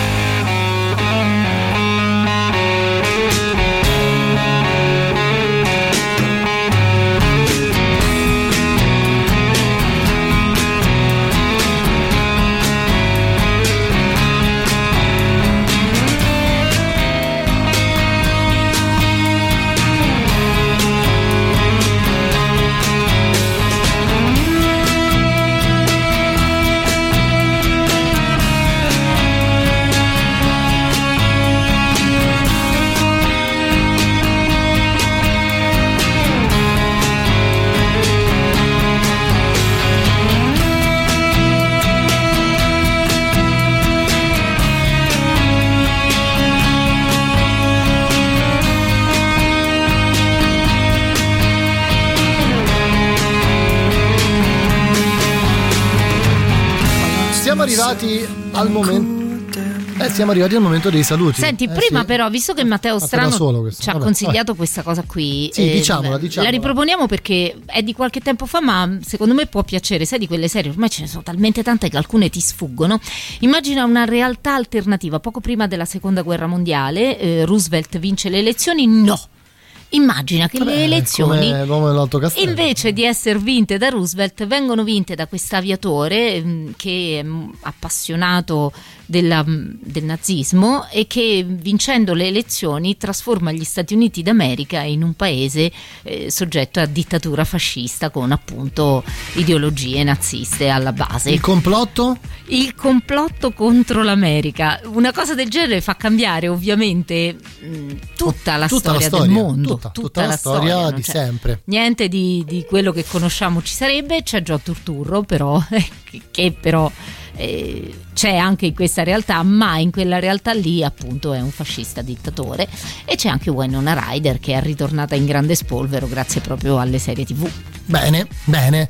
Siamo arrivati al momento. Eh, siamo arrivati al momento dei saluti. Senti, Eh, prima sì. però, visto che Matteo Fatto Strano da solo questo. ci ha Vabbè, consigliato vabbè. questa cosa qui, Sì, diciamola, diciamola. la riproponiamo perché è di qualche tempo fa, ma secondo me può piacere. Sai, di quelle serie ormai ce ne sono talmente tante che alcune ti sfuggono. Immagina una realtà alternativa. Poco prima della seconda guerra mondiale, eh, Roosevelt vince le elezioni? No. Immagina che Vabbè, le elezioni, come l'uomo dell'Alto Castello. invece di essere vinte da Roosevelt, vengono vinte da quest'aviatore mh, che è mh, appassionato della, mh, del nazismo e che, vincendo le elezioni, trasforma gli Stati Uniti d'America in un paese eh, soggetto a dittatura fascista con appunto ideologie naziste alla base. Il complotto? Il complotto contro l'America. Una cosa del genere fa cambiare ovviamente mh, tutta la Tutta la storia storia, del mondo. tutta, tutta la storia non di c'è sempre. Niente di, di quello che conosciamo ci sarebbe. C'è Joe Turturro però che, che però eh, c'è anche in questa realtà, ma in quella realtà lì appunto è un fascista dittatore. E c'è anche Winona Ryder che è ritornata in grande spolvero grazie proprio alle serie tv. Bene, bene.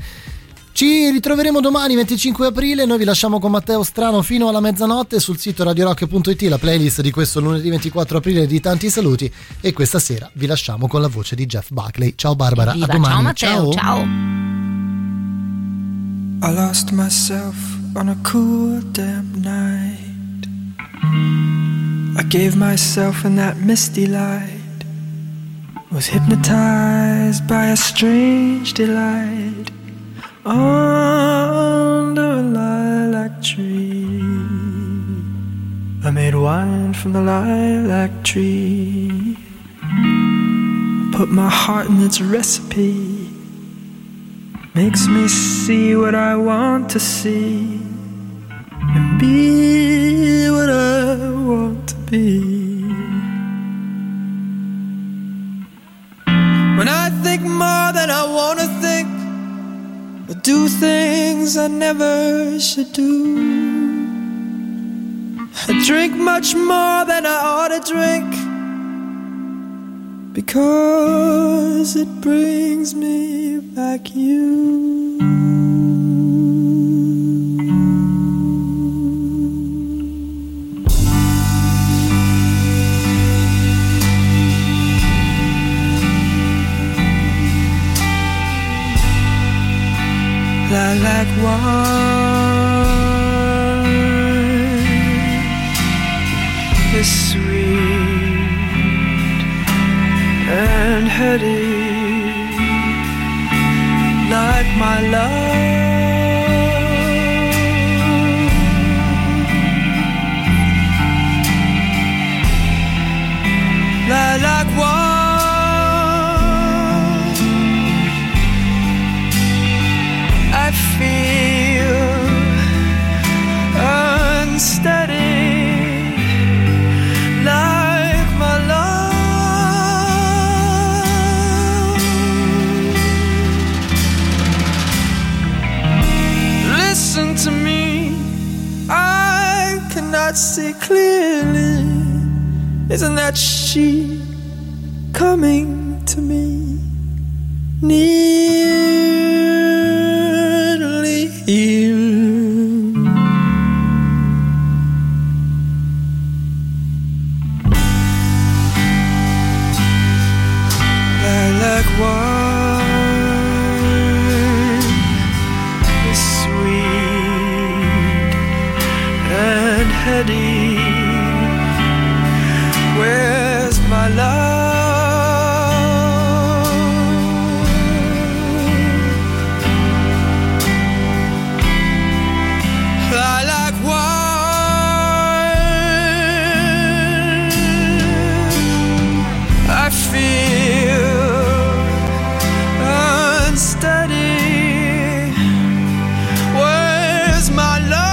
Ci ritroveremo domani venticinque aprile. Noi vi lasciamo con Matteo Strano fino alla mezzanotte. Sul sito radio rock punto it la playlist di questo lunedì ventiquattro aprile di tanti saluti. E questa sera vi lasciamo con la voce di Jeff Buckley. Ciao Barbara, Evviva, a domani. ciao Matteo, ciao. I lost myself on a cool damp night. I gave myself in that misty light. Was hypnotized by a strange delight. Under a lilac tree, I made wine from the lilac tree. Put my heart in its recipe. Makes me see what I want to see and be what I want to be. When I think more than I want to think, or do things I never should do, I drink much more than I ought to drink, because it brings me back you. Lilac wine is sweet and heady, like my love. to me. I cannot see clearly. Isn't that she coming to me? Nearly here. Lilac wine is sweet and heady. Where's my love? Lilac wine, I feel unsteady. Where's my love?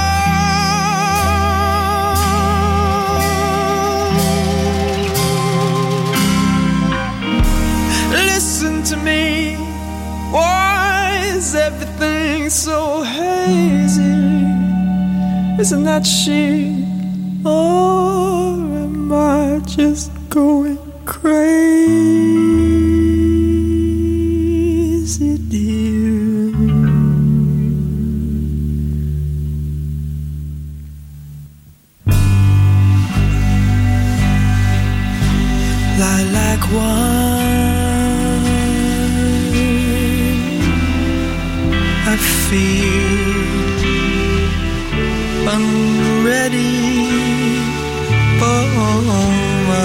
Listen to me. Why is everything so hazy? Isn't that she? Or am I just going crazy, dear? Lilac wine, I feel I'm ready for my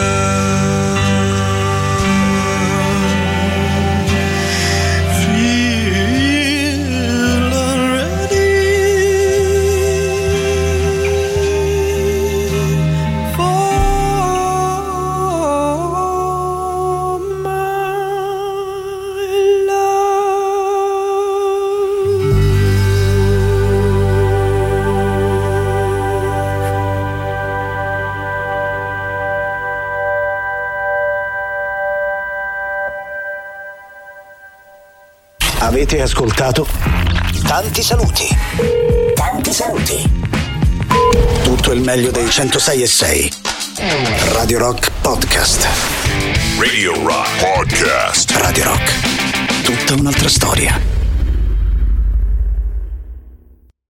love. Feel already for my Avete ascoltato Tanti saluti. Tanti saluti. Tutto il meglio dei centosei e sei. Radio Rock Podcast. Radio Rock Podcast. Radio Rock. Tutta un'altra storia.